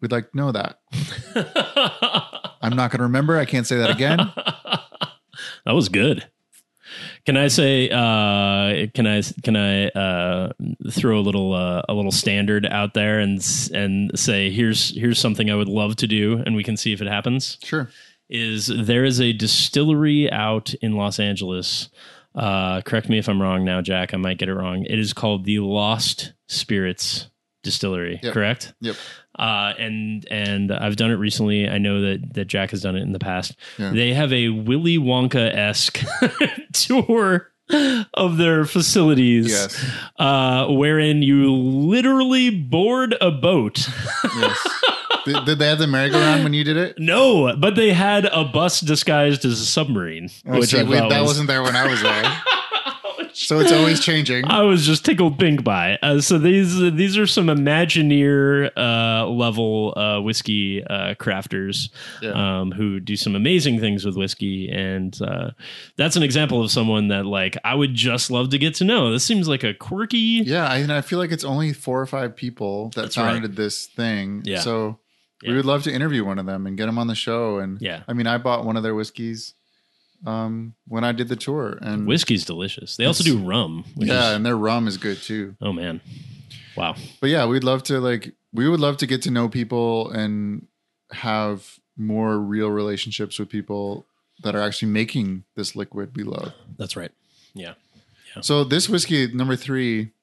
We'd like to know that. I'm not going to remember. I can't say that again. That was good. Can I say? Can I throw a little standard out there and say here's something I would love to do, and we can see if it happens. Sure. There is a distillery out in Los Angeles. Correct me if I'm wrong now, Jack. I might get it wrong. It is called the Lost Spirits Distillery. Yep. Correct? Yep. And I've done it recently. I know that Jack has done it in the past. Yeah. They have a Willy Wonka-esque tour of their facilities, Yes. wherein you literally board a boat. Yes. Did they have the merry-go-round when you did it? No, but they had a bus disguised as a submarine. Which I thought that wasn't there when I was there. So it's always changing. I was just tickled pink by. So these are some Imagineer level whiskey crafters who do some amazing things with whiskey, and that's an example of someone that like I would just love to get to know. This seems like a quirky. Yeah, I feel like it's only 4 or 5 people that founded this thing. Yeah. So we would love to interview one of them and get them on the show. And I mean, I bought one of their whiskeys when I did the tour, and whiskey's delicious. They also do rum. And their rum is good too. Oh man. Wow. But yeah, we would love to get to know people and have more real relationships with people that are actually making this liquid we love. That's right. Yeah. So this whiskey, number 3,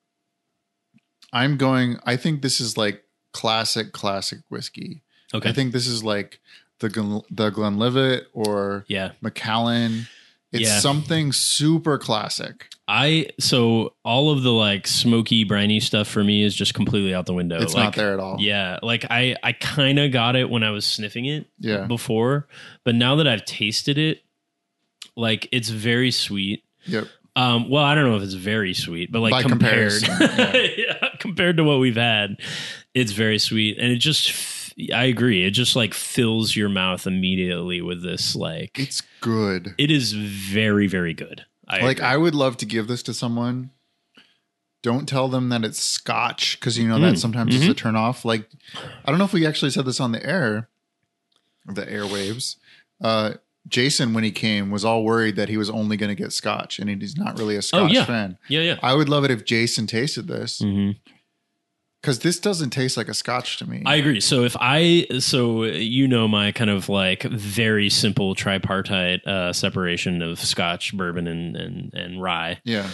I think this is like classic whiskey. Okay. I think this is like the Glenlivet or Macallan. It's something super classic. So all of the like smoky, briny stuff for me is just completely out the window. It's not there at all. Yeah. Like I kind of got it when I was sniffing it before, but now that I've tasted it, like it's very sweet. Yep. Well, I don't know if it's very sweet, but like by compared, comparison, compared to what we've had, it's very sweet. And it just, I agree. It just like fills your mouth immediately with this, like, it's good. It is very, very good. I would love to give this to someone. Don't tell them that it's Scotch, because you know that sometimes is a turn off. Like, I don't know if we actually said this on the airwaves. Jason, when he came, was all worried that he was only going to get Scotch, and he's not really a Scotch fan. Yeah. I would love it if Jason tasted this, because this doesn't taste like a Scotch to me. I agree. So you know my kind of like very simple tripartite separation of Scotch, bourbon, and rye. Yeah.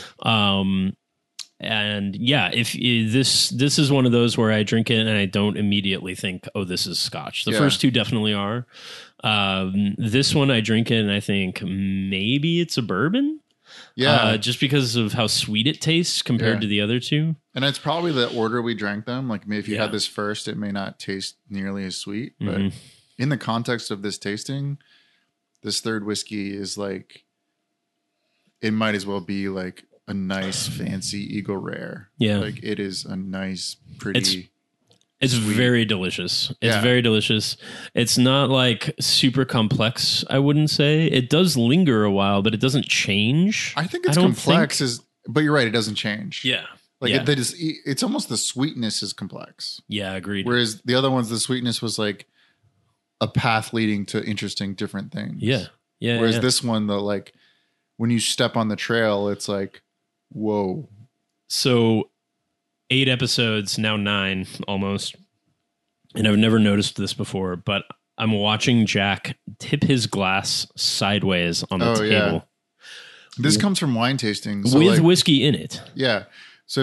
And yeah, if this is one of those where I drink it and I don't immediately think, oh, this is Scotch. The first two definitely are. This one I drink it and I think maybe it's a bourbon. Yeah. Just because of how sweet it tastes compared to the other two. And it's probably the order we drank them. Like maybe if you had this first, it may not taste nearly as sweet. But in the context of this tasting, this third whiskey is like, it might as well be like a nice fancy Eagle Rare. Yeah. Like it is a nice, pretty. It's very delicious. It's very delicious. It's not like super complex, I wouldn't say. It does linger a while, but it doesn't change. I think it's complex, but you're right, it doesn't change. Yeah. Like it's almost the sweetness is complex. Yeah, agreed. Whereas the other ones, the sweetness was like a path leading to interesting different things. Yeah. Yeah. Whereas this one, though, like when you step on the trail, it's like, whoa. So 8 episodes, now 9 almost. And I've never noticed this before, but I'm watching Jack tip his glass sideways on the table. Yeah. This comes from wine tasting. So with whiskey in it. Yeah. So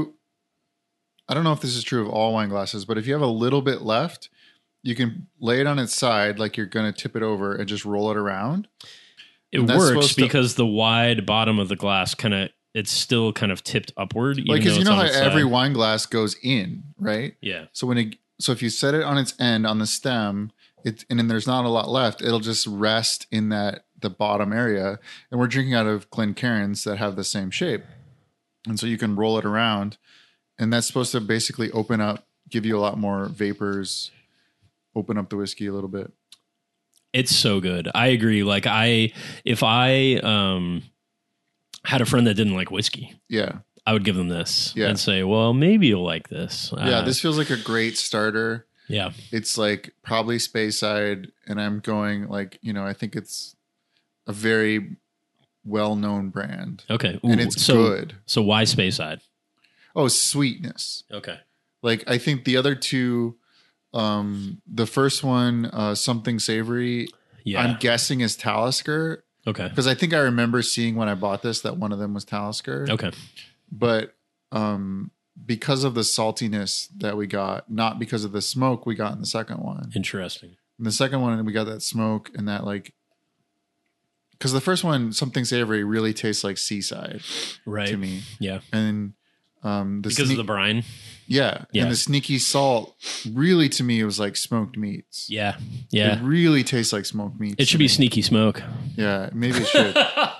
I don't know if this is true of all wine glasses, but if you have a little bit left, you can lay it on its side like you're going to tip it over and just roll it around. It works because the wide bottom of the glass it's still kind of tipped upward. Because you know how every wine glass goes in, right? Yeah. So if you set it on its end on the stem, and then there's not a lot left, it'll just rest in the bottom area. And we're drinking out of Glencairns that have the same shape. And so you can roll it around, and that's supposed to basically open up, give you a lot more vapors, open up the whiskey a little bit. It's so good. I agree. Like if I had a friend that didn't like whiskey, I would give them this and say, well, maybe you'll like this. This feels like a great starter. Yeah. It's like probably Speyside, and I'm going like, I think it's a very well-known brand. Okay. And it's good. So why Speyside? Oh, sweetness. Okay. Like I think the other two, the first one, something savory, Yeah. I'm guessing is Talisker. Okay. Because I think I remember seeing when I bought this that one of them was Talisker. Okay. But because of the saltiness that we got, not because of the smoke we got in the second one. Interesting. In the second one, we got that smoke and that like, because the first one, something savory, really tastes like seaside Right. to me. Yeah. And Because of the brine. Yeah. Yeah. And the sneaky salt really to me it was like smoked meats. Yeah. Yeah. It really tastes like smoked meats. It should be sneaky smoke. Yeah, maybe it should.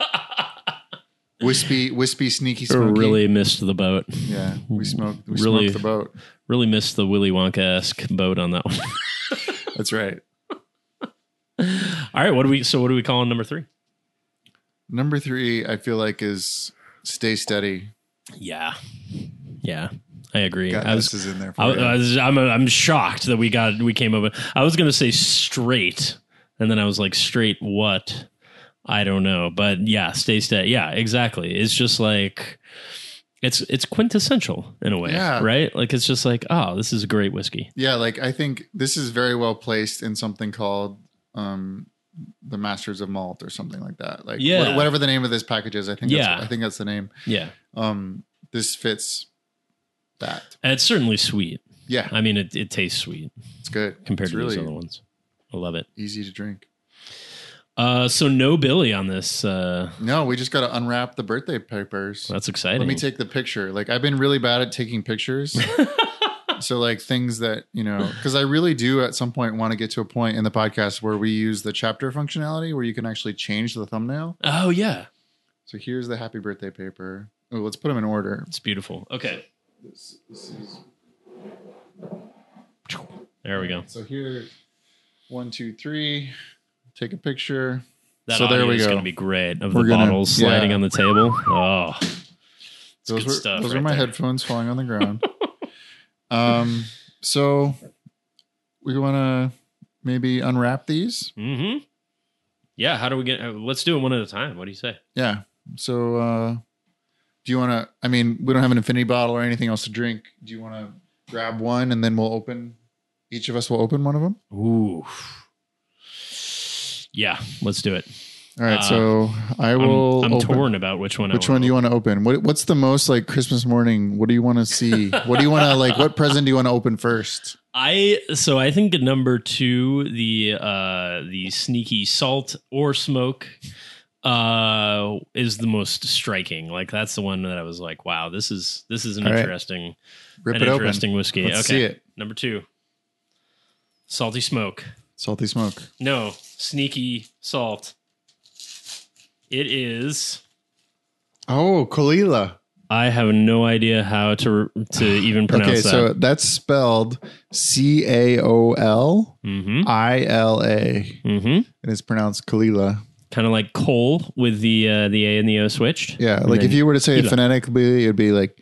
Wispy, sneaky, smoky. Really missed the boat. Yeah, we smoked Really- the boat. Really missed the Willy Wonka-esque boat on that one. That's right. All right. What do we call on number 3? Number 3, I feel like is Stay Steady. Yeah. Yeah. I agree. Got this is in there for I, you. I'm shocked that we came up with, I was going to say straight, and then I was like, straight what? I don't know. But yeah, Stay Steady. Yeah, exactly. It's just like, it's quintessential in a way, Yeah. right? Like, it's just like, oh, this is a great whiskey. Yeah, like I think this is very well placed in something called the Masters of Malt or something like that. Like Yeah. whatever the name of this package is, I think that's the name. Yeah. This fits that. And it's certainly sweet. Yeah, I mean, it tastes sweet it's good compared it's to really these other ones. I love it. easy to drink. So no Billy on this. No, we just got to unwrap the birthday papers. That's exciting. Let me take the picture. Like I've been really bad at taking pictures. So like things that, because I really do at some point want to get to a point in the podcast where we use the chapter functionality where you can actually change the thumbnail. Oh, yeah. So here's the happy birthday paper. Oh, let's put them in order. It's beautiful. Okay. This is, There we go. so here, 1, 2, 3, take a picture. That So there audio we is go. going to be great of We're the gonna- bottles sliding yeah. on the table. Oh, Those good were, stuff those right are my there. headphones falling on the ground. So we want to maybe unwrap these. mm-hmm. Yeah. How do we get? Let's do it one at a time. What do you say? Yeah. So, do you want to? I mean, we don't have an infinity bottle or anything else to drink. Do you want to grab one and then we'll open? Each of us will open one of them. Ooh. Yeah. Let's do it. All right. So I will. I'm open. torn about which one. Which one do you want to open? What's the most like Christmas morning? What do you want to see? What do you want to like? What present do you want to open first? I think at number 2, the sneaky salt or smoke is the most striking. Like that's the one that I was like, wow, this is an All right. interesting, Rip an it open. interesting whiskey. Let's okay, see it. Number 2, salty smoke. Salty smoke. No, sneaky salt. It is. Oh, Kalila. I have no idea how to even pronounce Okay, that. so that's spelled Caolila, Mm-hmm. and it's pronounced Kalila. Kind of like coal with the A and the O switched. Yeah, And like then if you were to say it Ila. phonetically, it'd be like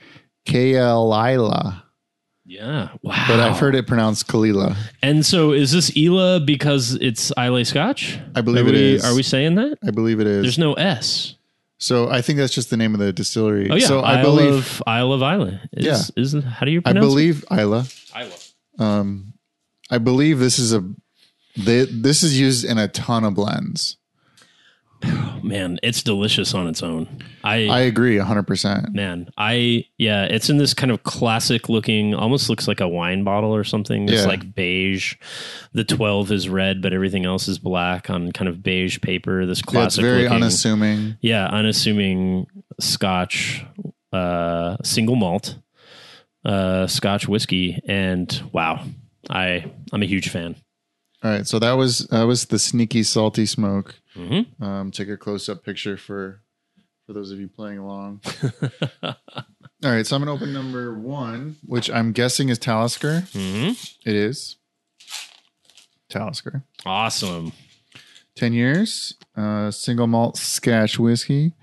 Kalila. Yeah. Wow. But I've heard it pronounced Kalila. And so is this Ela because it's Islay Scotch? I believe are it is. Are we saying that? I believe it is. There's no S. So I think that's just the name of the distillery. Oh yeah. So I Isle believe of Islay. Is how do you I pronounce believe Isla. it? Isla. I believe this is this is used in a ton of blends. Man, it's delicious on its own. I agree 100%. It's in this kind of classic looking, almost looks like a wine bottle or something. It's Yeah. like beige. The 12 is red, but everything else is black on kind of beige paper. This Yeah, it's classic very looking, unassuming. unassuming Scotch, single malt, Scotch whiskey. And wow, I'm a huge fan. All right, so that was the sneaky salty smoke. Mm-hmm. Take a close up picture for those of you playing along. All right, so I'm gonna open number 1, which I'm guessing is Talisker. Mm-hmm. It is Talisker. Awesome. 10 years, single malt Scotch whiskey.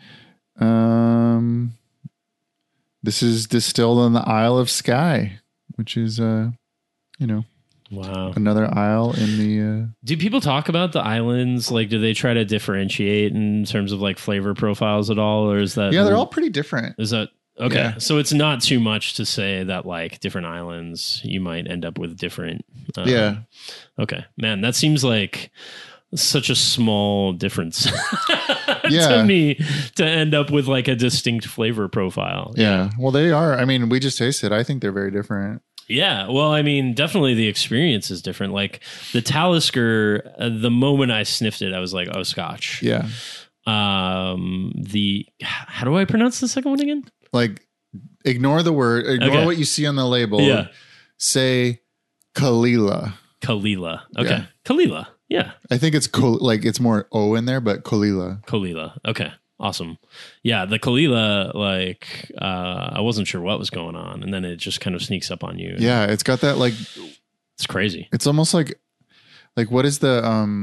This is distilled on the Isle of Skye, which is Wow. Another isle in the. Do people talk about the islands? Like, do they try to differentiate in terms of like flavor profiles at all, or is that? Yeah, they're all pretty different. Is that okay? Yeah. So it's not too much to say that like different islands, you might end up with different. Yeah. Okay, man, that seems like such a small difference Yeah. to me to end up with like a distinct flavor profile. Yeah. Well, they are. I mean, we just tasted. I think they're very different. Yeah, well, I mean, definitely the experience is different. Like the Talisker, the moment I sniffed it, I was like, "Oh, Scotch." Yeah. The how do I pronounce the second one again? Like, ignore the word. Ignore Okay. what you see on the label. Yeah. Say Kalila. Kalila. Okay, Yeah. Kalila. Yeah, I think it's like it's more O in there, but Kalila. Kalila. Okay, awesome. Yeah, the Kalila. Like, I wasn't sure what was going on, and then it just kind of sneaks up on you. Yeah, it's got that like. It's crazy. It's almost like what is the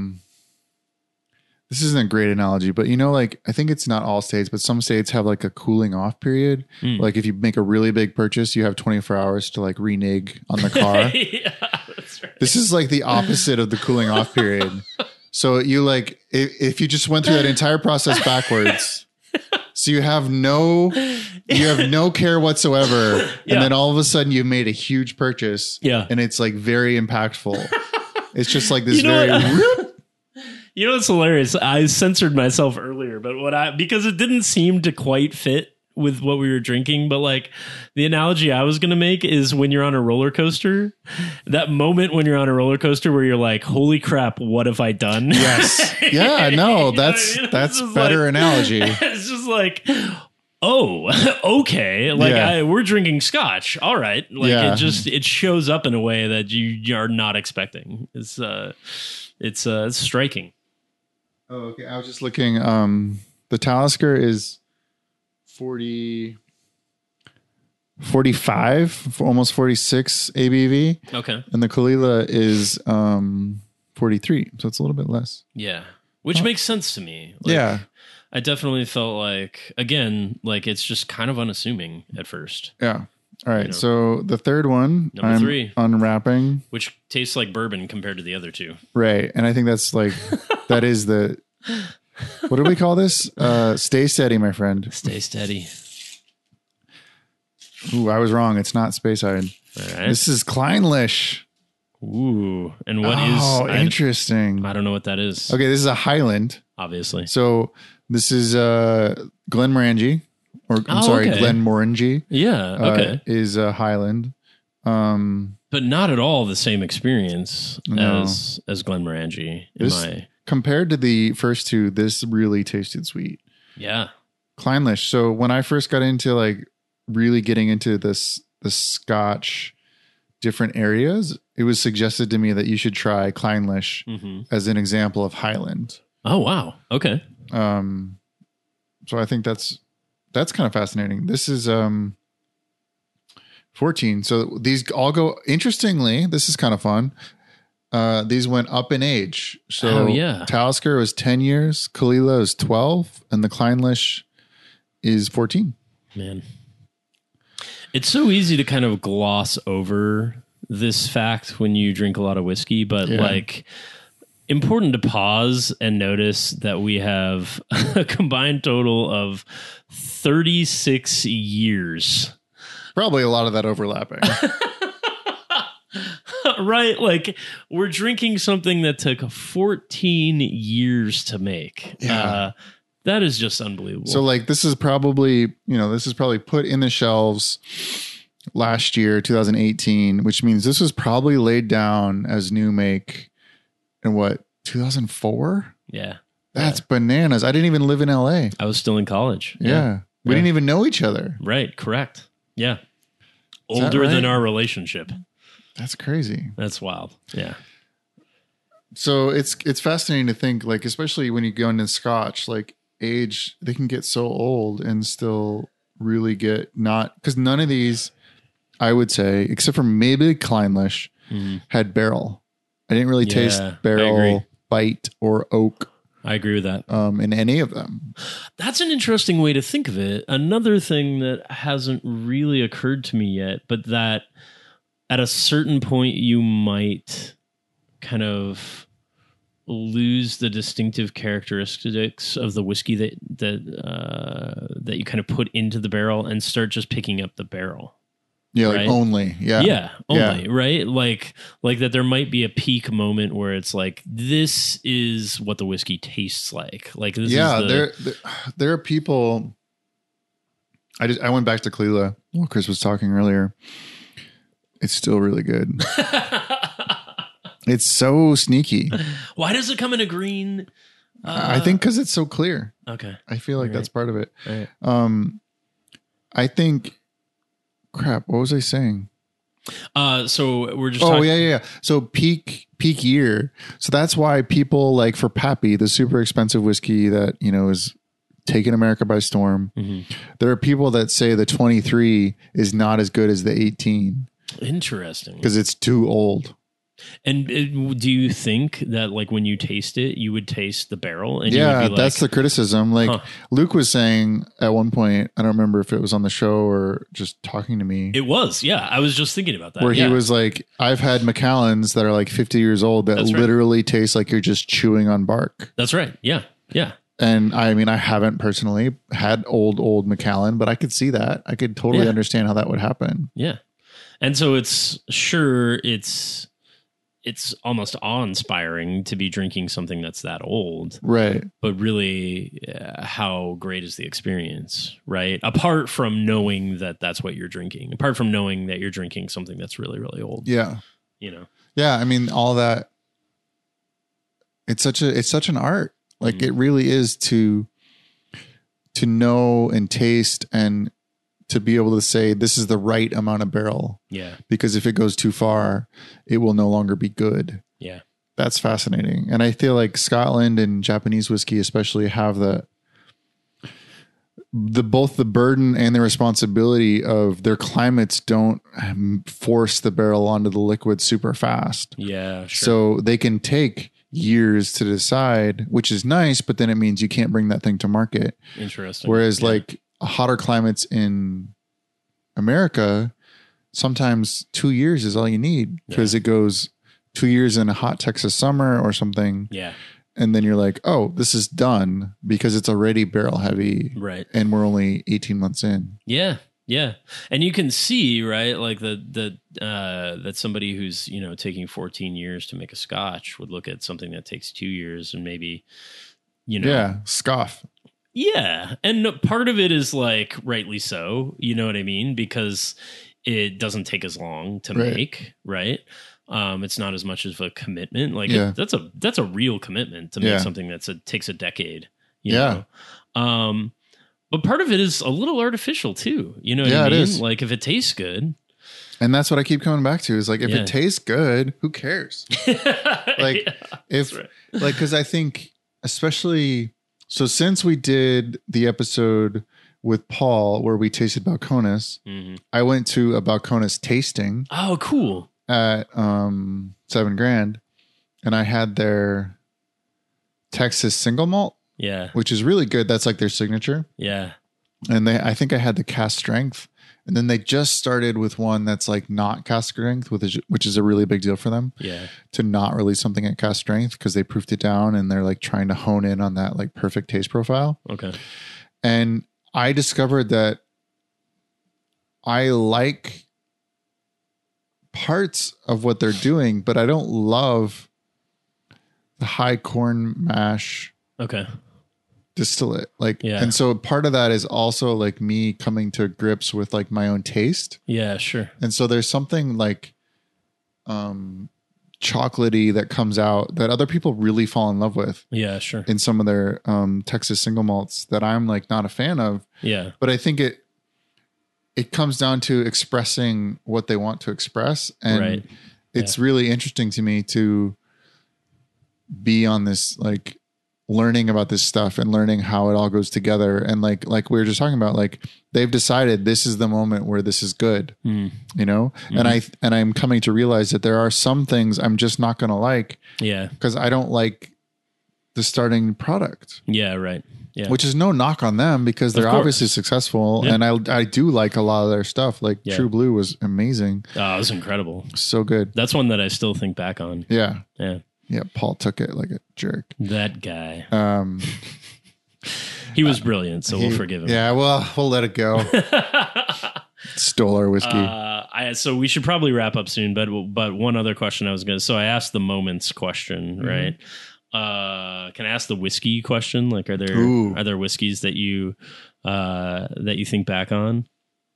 This isn't a great analogy, but you know, like I think it's not all states, but some states have like a cooling off period. Like if you make a really big purchase, you have 24 hours to like renege on the car. Yeah, that's right. This is like the opposite of the cooling off period. So you like if you just went through that entire process backwards, so you have no care whatsoever, Yeah. and then all of a sudden you made a huge purchase, Yeah. and it's like very impactful. It's just like this You know very what? You know what's hilarious? I censored myself earlier, but because it didn't seem to quite fit with what we were drinking, but like the analogy I was going to make is when you're on a roller coaster, that moment when you're on a roller coaster where you're like, holy crap, what have I done? Yes. Yeah, no, You know what that's I mean? that's It's just better like- analogy. It's just like, oh, okay. Like Yeah. we're drinking scotch. All right. Like Yeah. it shows up in a way that you are not expecting. It's striking. Oh, okay. I was just looking. The Talisker is 45, almost 46 ABV, Okay. and the Kalila is 43, so it's a little bit less. Yeah. Which makes sense to me. Like, Yeah, I definitely felt like, again, like it's just kind of unassuming at first, yeah. All right, know. so the third one, Number I'm 3. unwrapping. which tastes like bourbon compared to the other two. Right, and I think that's like that is the what do we call this? Stay steady, my friend. Stay steady. Ooh, I was wrong. It's not Speyside. All right. This is Kleinlich. Ooh. And what is? Oh, interesting. I don't know what that is. Okay, this is a Highland. Obviously. So this is Glenmorangie, or I'm Oh, sorry, okay. Glenmorangie. Yeah. Okay. Is a Highland. But not at all the same experience No. as Glenmorangie. This- Compared to the first two, this really tasted sweet. Yeah. Kleinlich. So when I first got into like really getting into the Scotch different areas, it was suggested to me that you should try Kleinlich hmm as an example of Highland. Oh wow. Okay. So I think that's kind of fascinating. This is 14. So these all go, interestingly, this is kind of fun. These went up in age. So Oh, yeah. Talisker was 10 years, Kalila is 12, and the Kleinlich is 14. Man. It's so easy to kind of gloss over this fact when you drink a lot of whiskey, but Yeah. like important to pause and notice that we have a combined total of 36 years. Probably a lot of that overlapping. Right? Like we're drinking something that took 14 years to make. Yeah. That is just unbelievable. So like this is probably put in the shelves last year, 2018, which means this was probably laid down as new make in 2004? yeah. That's bananas. I didn't even live in LA. I was still in college. Yeah. We didn't even know each other. Right. Correct. Yeah. Is that Older than right? our relationship. That's crazy. That's wild. Yeah. So it's fascinating to think, like, especially when you go into Scotch, like age, they can get so old and still really get because none of these, I would say, except for maybe Kleinlich, had barrel. I didn't really taste Yeah, I barrel, agree. bite, or oak I agree with that. in any of them. That's an interesting way to think of it. Another thing that hasn't really occurred to me yet, but that at a certain point you might kind of lose the distinctive characteristics of the whiskey that you kind of put into the barrel and start just picking up the barrel. Yeah, right? like only. Yeah. Yeah, only, right? Like that there might be a peak moment where it's like, this is what the whiskey tastes like. Like this is there are people. I went back to Kalila while Chris was talking earlier. It's still really good. It's so sneaky. Why does it come in a green? I think because it's so clear. Okay. I feel like that's part of it. Right. I think. Crap. What was I saying? So we're just. Yeah. So peak year. So that's why people like for Pappy, the super expensive whiskey that is taking America by storm. Mm-hmm. There are people that say the 23 is not as good as the 18. Interesting. Because it's too old. And do you think that like when you taste it, you would taste the barrel? And yeah, you would be like, that's the criticism. Like Luke was saying at one point, I don't remember if it was on the show or just talking to me. It was, yeah. I was just thinking about that. Where he was like, I've had Macallans that are like 50 years old that literally taste like you're just chewing on bark. That's right. Yeah. Yeah. And I mean, I haven't personally had old Macallan, but I could see that. I could totally understand how that would happen. Yeah. And so it's almost awe-inspiring to be drinking something that's that old. Right. But really, how great is the experience, right? Apart from knowing that that's what you're drinking. Apart from knowing that you're drinking something that's really, really old. Yeah. Yeah, I mean, all that. It's such an art. Like it really is to know and taste and to be able to say this is the right amount of barrel. Yeah. Because if it goes too far, it will no longer be good. Yeah. That's fascinating. And I feel like Scotland and Japanese whiskey especially have both the burden and the responsibility of their climates don't force the barrel onto the liquid super fast. Yeah. Sure. So they can take years to decide, which is nice, but then it means you can't bring that thing to market. Interesting. Whereas like hotter climates in America, sometimes 2 years is all you need because it goes 2 years in a hot Texas summer or something. Yeah. And then you're like, oh, this is done because it's already barrel heavy. Right. And we're only 18 months in. Yeah. Yeah. And you can see, right, like that somebody who's, taking 14 years to make a scotch would look at something that takes 2 years and maybe, scoff. Yeah. And part of it is like rightly so, you know what I mean? Because it doesn't take as long to make, right? It's not as much of a commitment. Like that's a real commitment to make something takes a decade, you know? But part of it is a little artificial too. You know what I mean? It is. Like if it tastes good. And that's what I keep coming back to is like, if it tastes good, who cares? Like because I think especially, so since we did the episode with Paul where we tasted Balcones, I went to a Balcones tasting. Oh, cool. At $7 grand. And I had their Texas single malt. Yeah. Which is really good. That's like their signature. Yeah. And I think I had the cast strength. And then they just started with one that's like not cast strength, which is a really big deal for them. Yeah. To not release something at cast strength because they proofed it down and they're like trying to hone in on that like perfect taste profile. Okay. And I discovered that I like parts of what they're doing, but I don't love the high corn mash. Okay. Distillate. And so part of that is also like me coming to grips with like my own taste. Yeah, sure. And so there's something like chocolatey that comes out that other people really fall in love with. Yeah, sure. In some of their Texas single malts that I'm like not a fan of. Yeah. But I think it comes down to expressing what they want to express. And it's really interesting to me to be on this like learning about this stuff and learning how it all goes together. And like we were just talking about, like they've decided this is the moment where this is good, you know? Mm-hmm. And I'm coming to realize that there are some things I'm just not going to like. Yeah. Cause I don't like the starting product. Yeah. Right. Yeah. which is no knock on them because they're course. obviously successful. Yeah. And I do like a lot of their stuff. Like Yeah. True Blue was amazing. Oh, it was incredible. So good. That's one that I still think back on. Yeah. Yeah. Yeah. Paul took it like a jerk. That guy. He was brilliant, so we'll forgive him. Yeah. Well, we'll let it go. Stole our whiskey. So we should probably wrap up soon, but one other question I was going to, so I asked the moments question, right? Can I ask the whiskey question? Like, are there whiskeys that you think back on?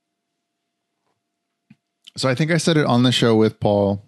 So I think I said it on the show with Paul,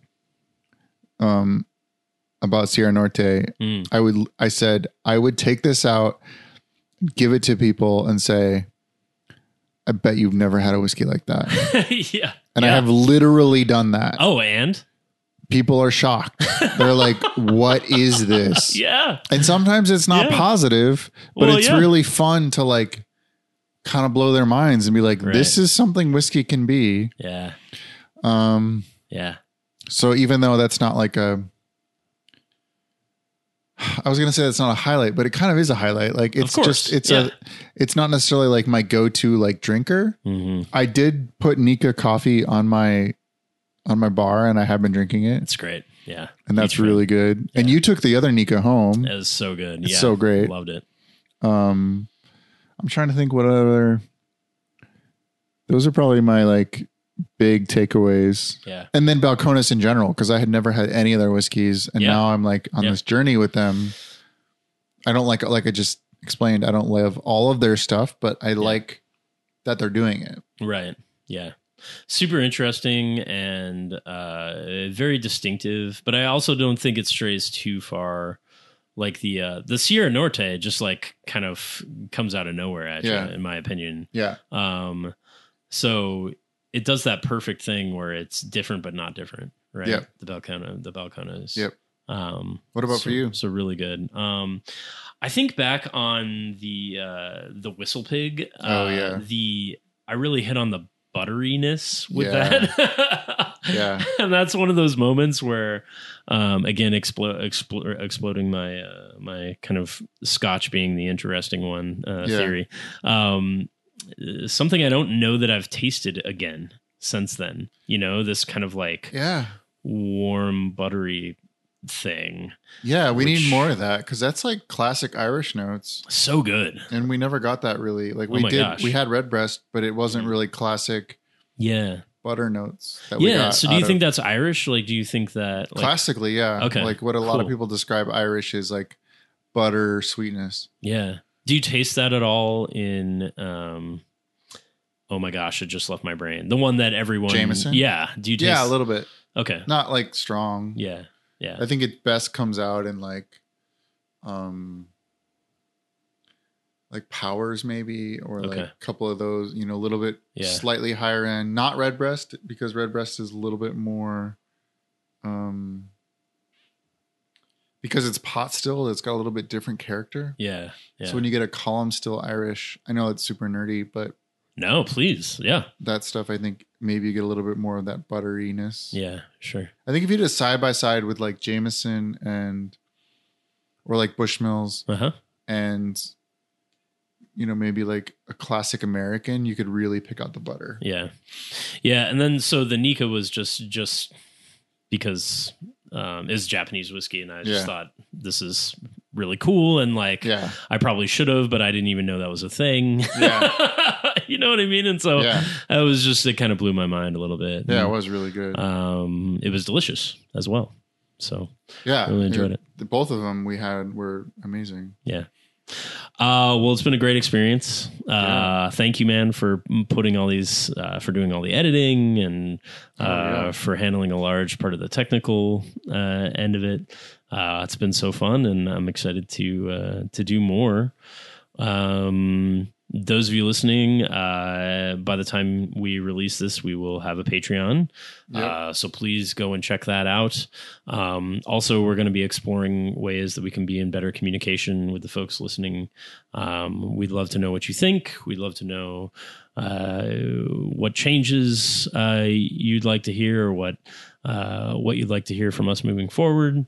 about Sierra Norte. I said I would take this out, give it to people and say, I bet you've never had a whiskey like that. Yeah. And I have literally done that. Oh, and? People are shocked. They're like, what is this? Yeah. And sometimes it's not positive, but it's really fun to like kind of blow their minds and be like, this is something whiskey can be. Yeah. Yeah. So even though that's not like I was going to say that's not a highlight, but it kind of is a highlight. Like it's just, it's not necessarily like my go-to like drinker. Mm-hmm. I did put Nika coffee on my bar and I have been drinking it. It's great. Yeah. And that's really good. Yeah. And you took the other Nika home. It was so good. It's so great. Loved it. I'm trying to think what other, those are probably my like big takeaways. Yeah. And then Balcones in general, because I had never had any of their whiskeys. And now I'm like on this journey with them. I don't like I just explained, I don't love all of their stuff, but I like that they're doing it. Right. Yeah. Super interesting and very distinctive, but I also don't think it strays too far. Like the Sierra Norte just like kind of comes out of nowhere at you, in my opinion. Yeah. So it does that perfect thing where it's different but not different, right? Yep. The Balcones. Yep. What about for you? So really good. I think back on the Whistle Pig. I really hit on the butteriness with that. Yeah. And that's one of those moments where, again, exploding my kind of Scotch being the interesting one theory. Something I don't know that I've tasted again since then. You know, this kind of like warm, buttery thing. Yeah, we need more of that because that's like classic Irish notes. So good. And we never got that really. Like we had Redbreast, but it wasn't really classic butter notes that we got. So do you think that's Irish? Like, do you think that like, classically, Okay. Like what a lot of people describe Irish is like butter sweetness. Yeah. Do you taste that at all in oh my gosh, it just left my brain. The one that everyone Jameson? Yeah. Do you taste Yeah, a little bit. Okay. Not like strong. Yeah. Yeah. I think it best comes out in like Powers maybe, or like a couple of those, you know, a little bit slightly higher end, not Redbreast, because Redbreast is a little bit more because it's pot still, it's got a little bit different character. Yeah. So when you get a column still Irish, I know it's super nerdy, but no, please. Yeah. That stuff, I think maybe you get a little bit more of that butteriness. Yeah, sure. I think if you did a side by side with like Jameson or like Bushmills and, you know, maybe like a classic American, you could really pick out the butter. Yeah. Yeah. And then, so the Nika was just because it's Japanese whiskey. And I just thought this is really cool. And like, I probably should have, but I didn't even know that was a thing. Yeah. You know what I mean? And so I was just, it kind of blew my mind a little bit. Yeah, it was really good. It was delicious as well. So yeah, really enjoyed it. Both of them we had were amazing. Yeah. Well, it's been a great experience. Thank you, man, for putting all these, for doing all the editing and for handling a large part of the technical end of it. It's been so fun, and I'm excited to do more. Those of you listening, by the time we release this, we will have a Patreon. So please go and check that out. Also, we're going to be exploring ways that we can be in better communication with the folks listening. We'd love to know what you think. We'd love to know what changes you'd like to hear, or what you'd like to hear from us moving forward.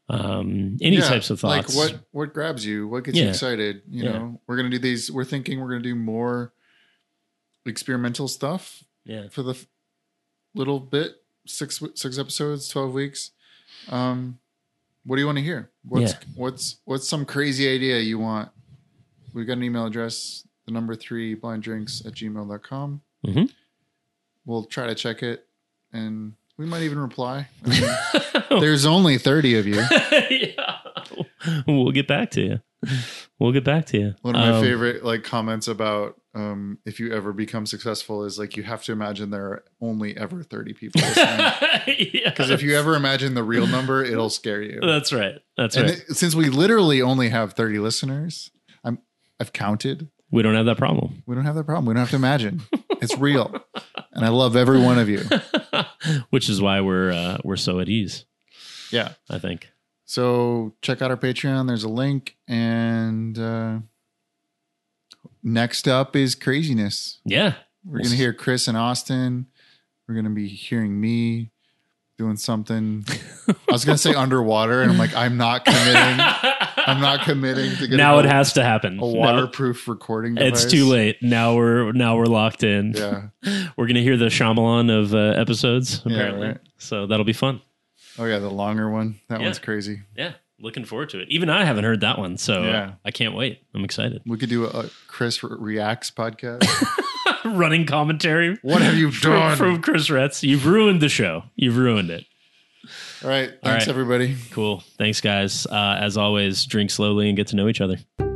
Any types of thoughts. Like what grabs you? What gets you excited? You know, we're going to do these. We're thinking we're going to do more experimental stuff for the little bit, 6 episodes, 12 weeks. What do you want to hear? What's some crazy idea you want? We've got an email address, the number 3 blinddrinks@gmail.com. Mm-hmm. We'll try to check it and we might even reply. I mean, there's only 30 of you. We'll get back to you. One of my favorite comments about if you ever become successful is you have to imagine there are only ever 30 people listening. Because if you ever imagine the real number, it'll scare you. That's right. Since we literally only have 30 listeners, I've counted. We don't have that problem. We don't have to imagine. It's real. And I love every one of you. Which is why we're so at ease. Yeah. I think. So check out our Patreon. There's a link. And next up is craziness. Yeah. We're going to hear Chris and Austin. We're going to be hearing me doing something. I was going to say underwater. And I'm like, I'm not committing to get now it has to happen. A waterproof recording device. It's too late. Now we're locked in. Yeah. We're going to hear the Shyamalan of episodes, apparently. Yeah, right. So that'll be fun. Oh, yeah, the longer one. That one's crazy. Yeah, looking forward to it. Even I haven't heard that one, so I can't wait. I'm excited. We could do a Chris Reacts podcast. Running commentary. What have you done? From Chris Retz. You've ruined the show. You've ruined it. All right. Thanks, everybody. Cool. Thanks, guys. As always, drink slowly and get to know each other.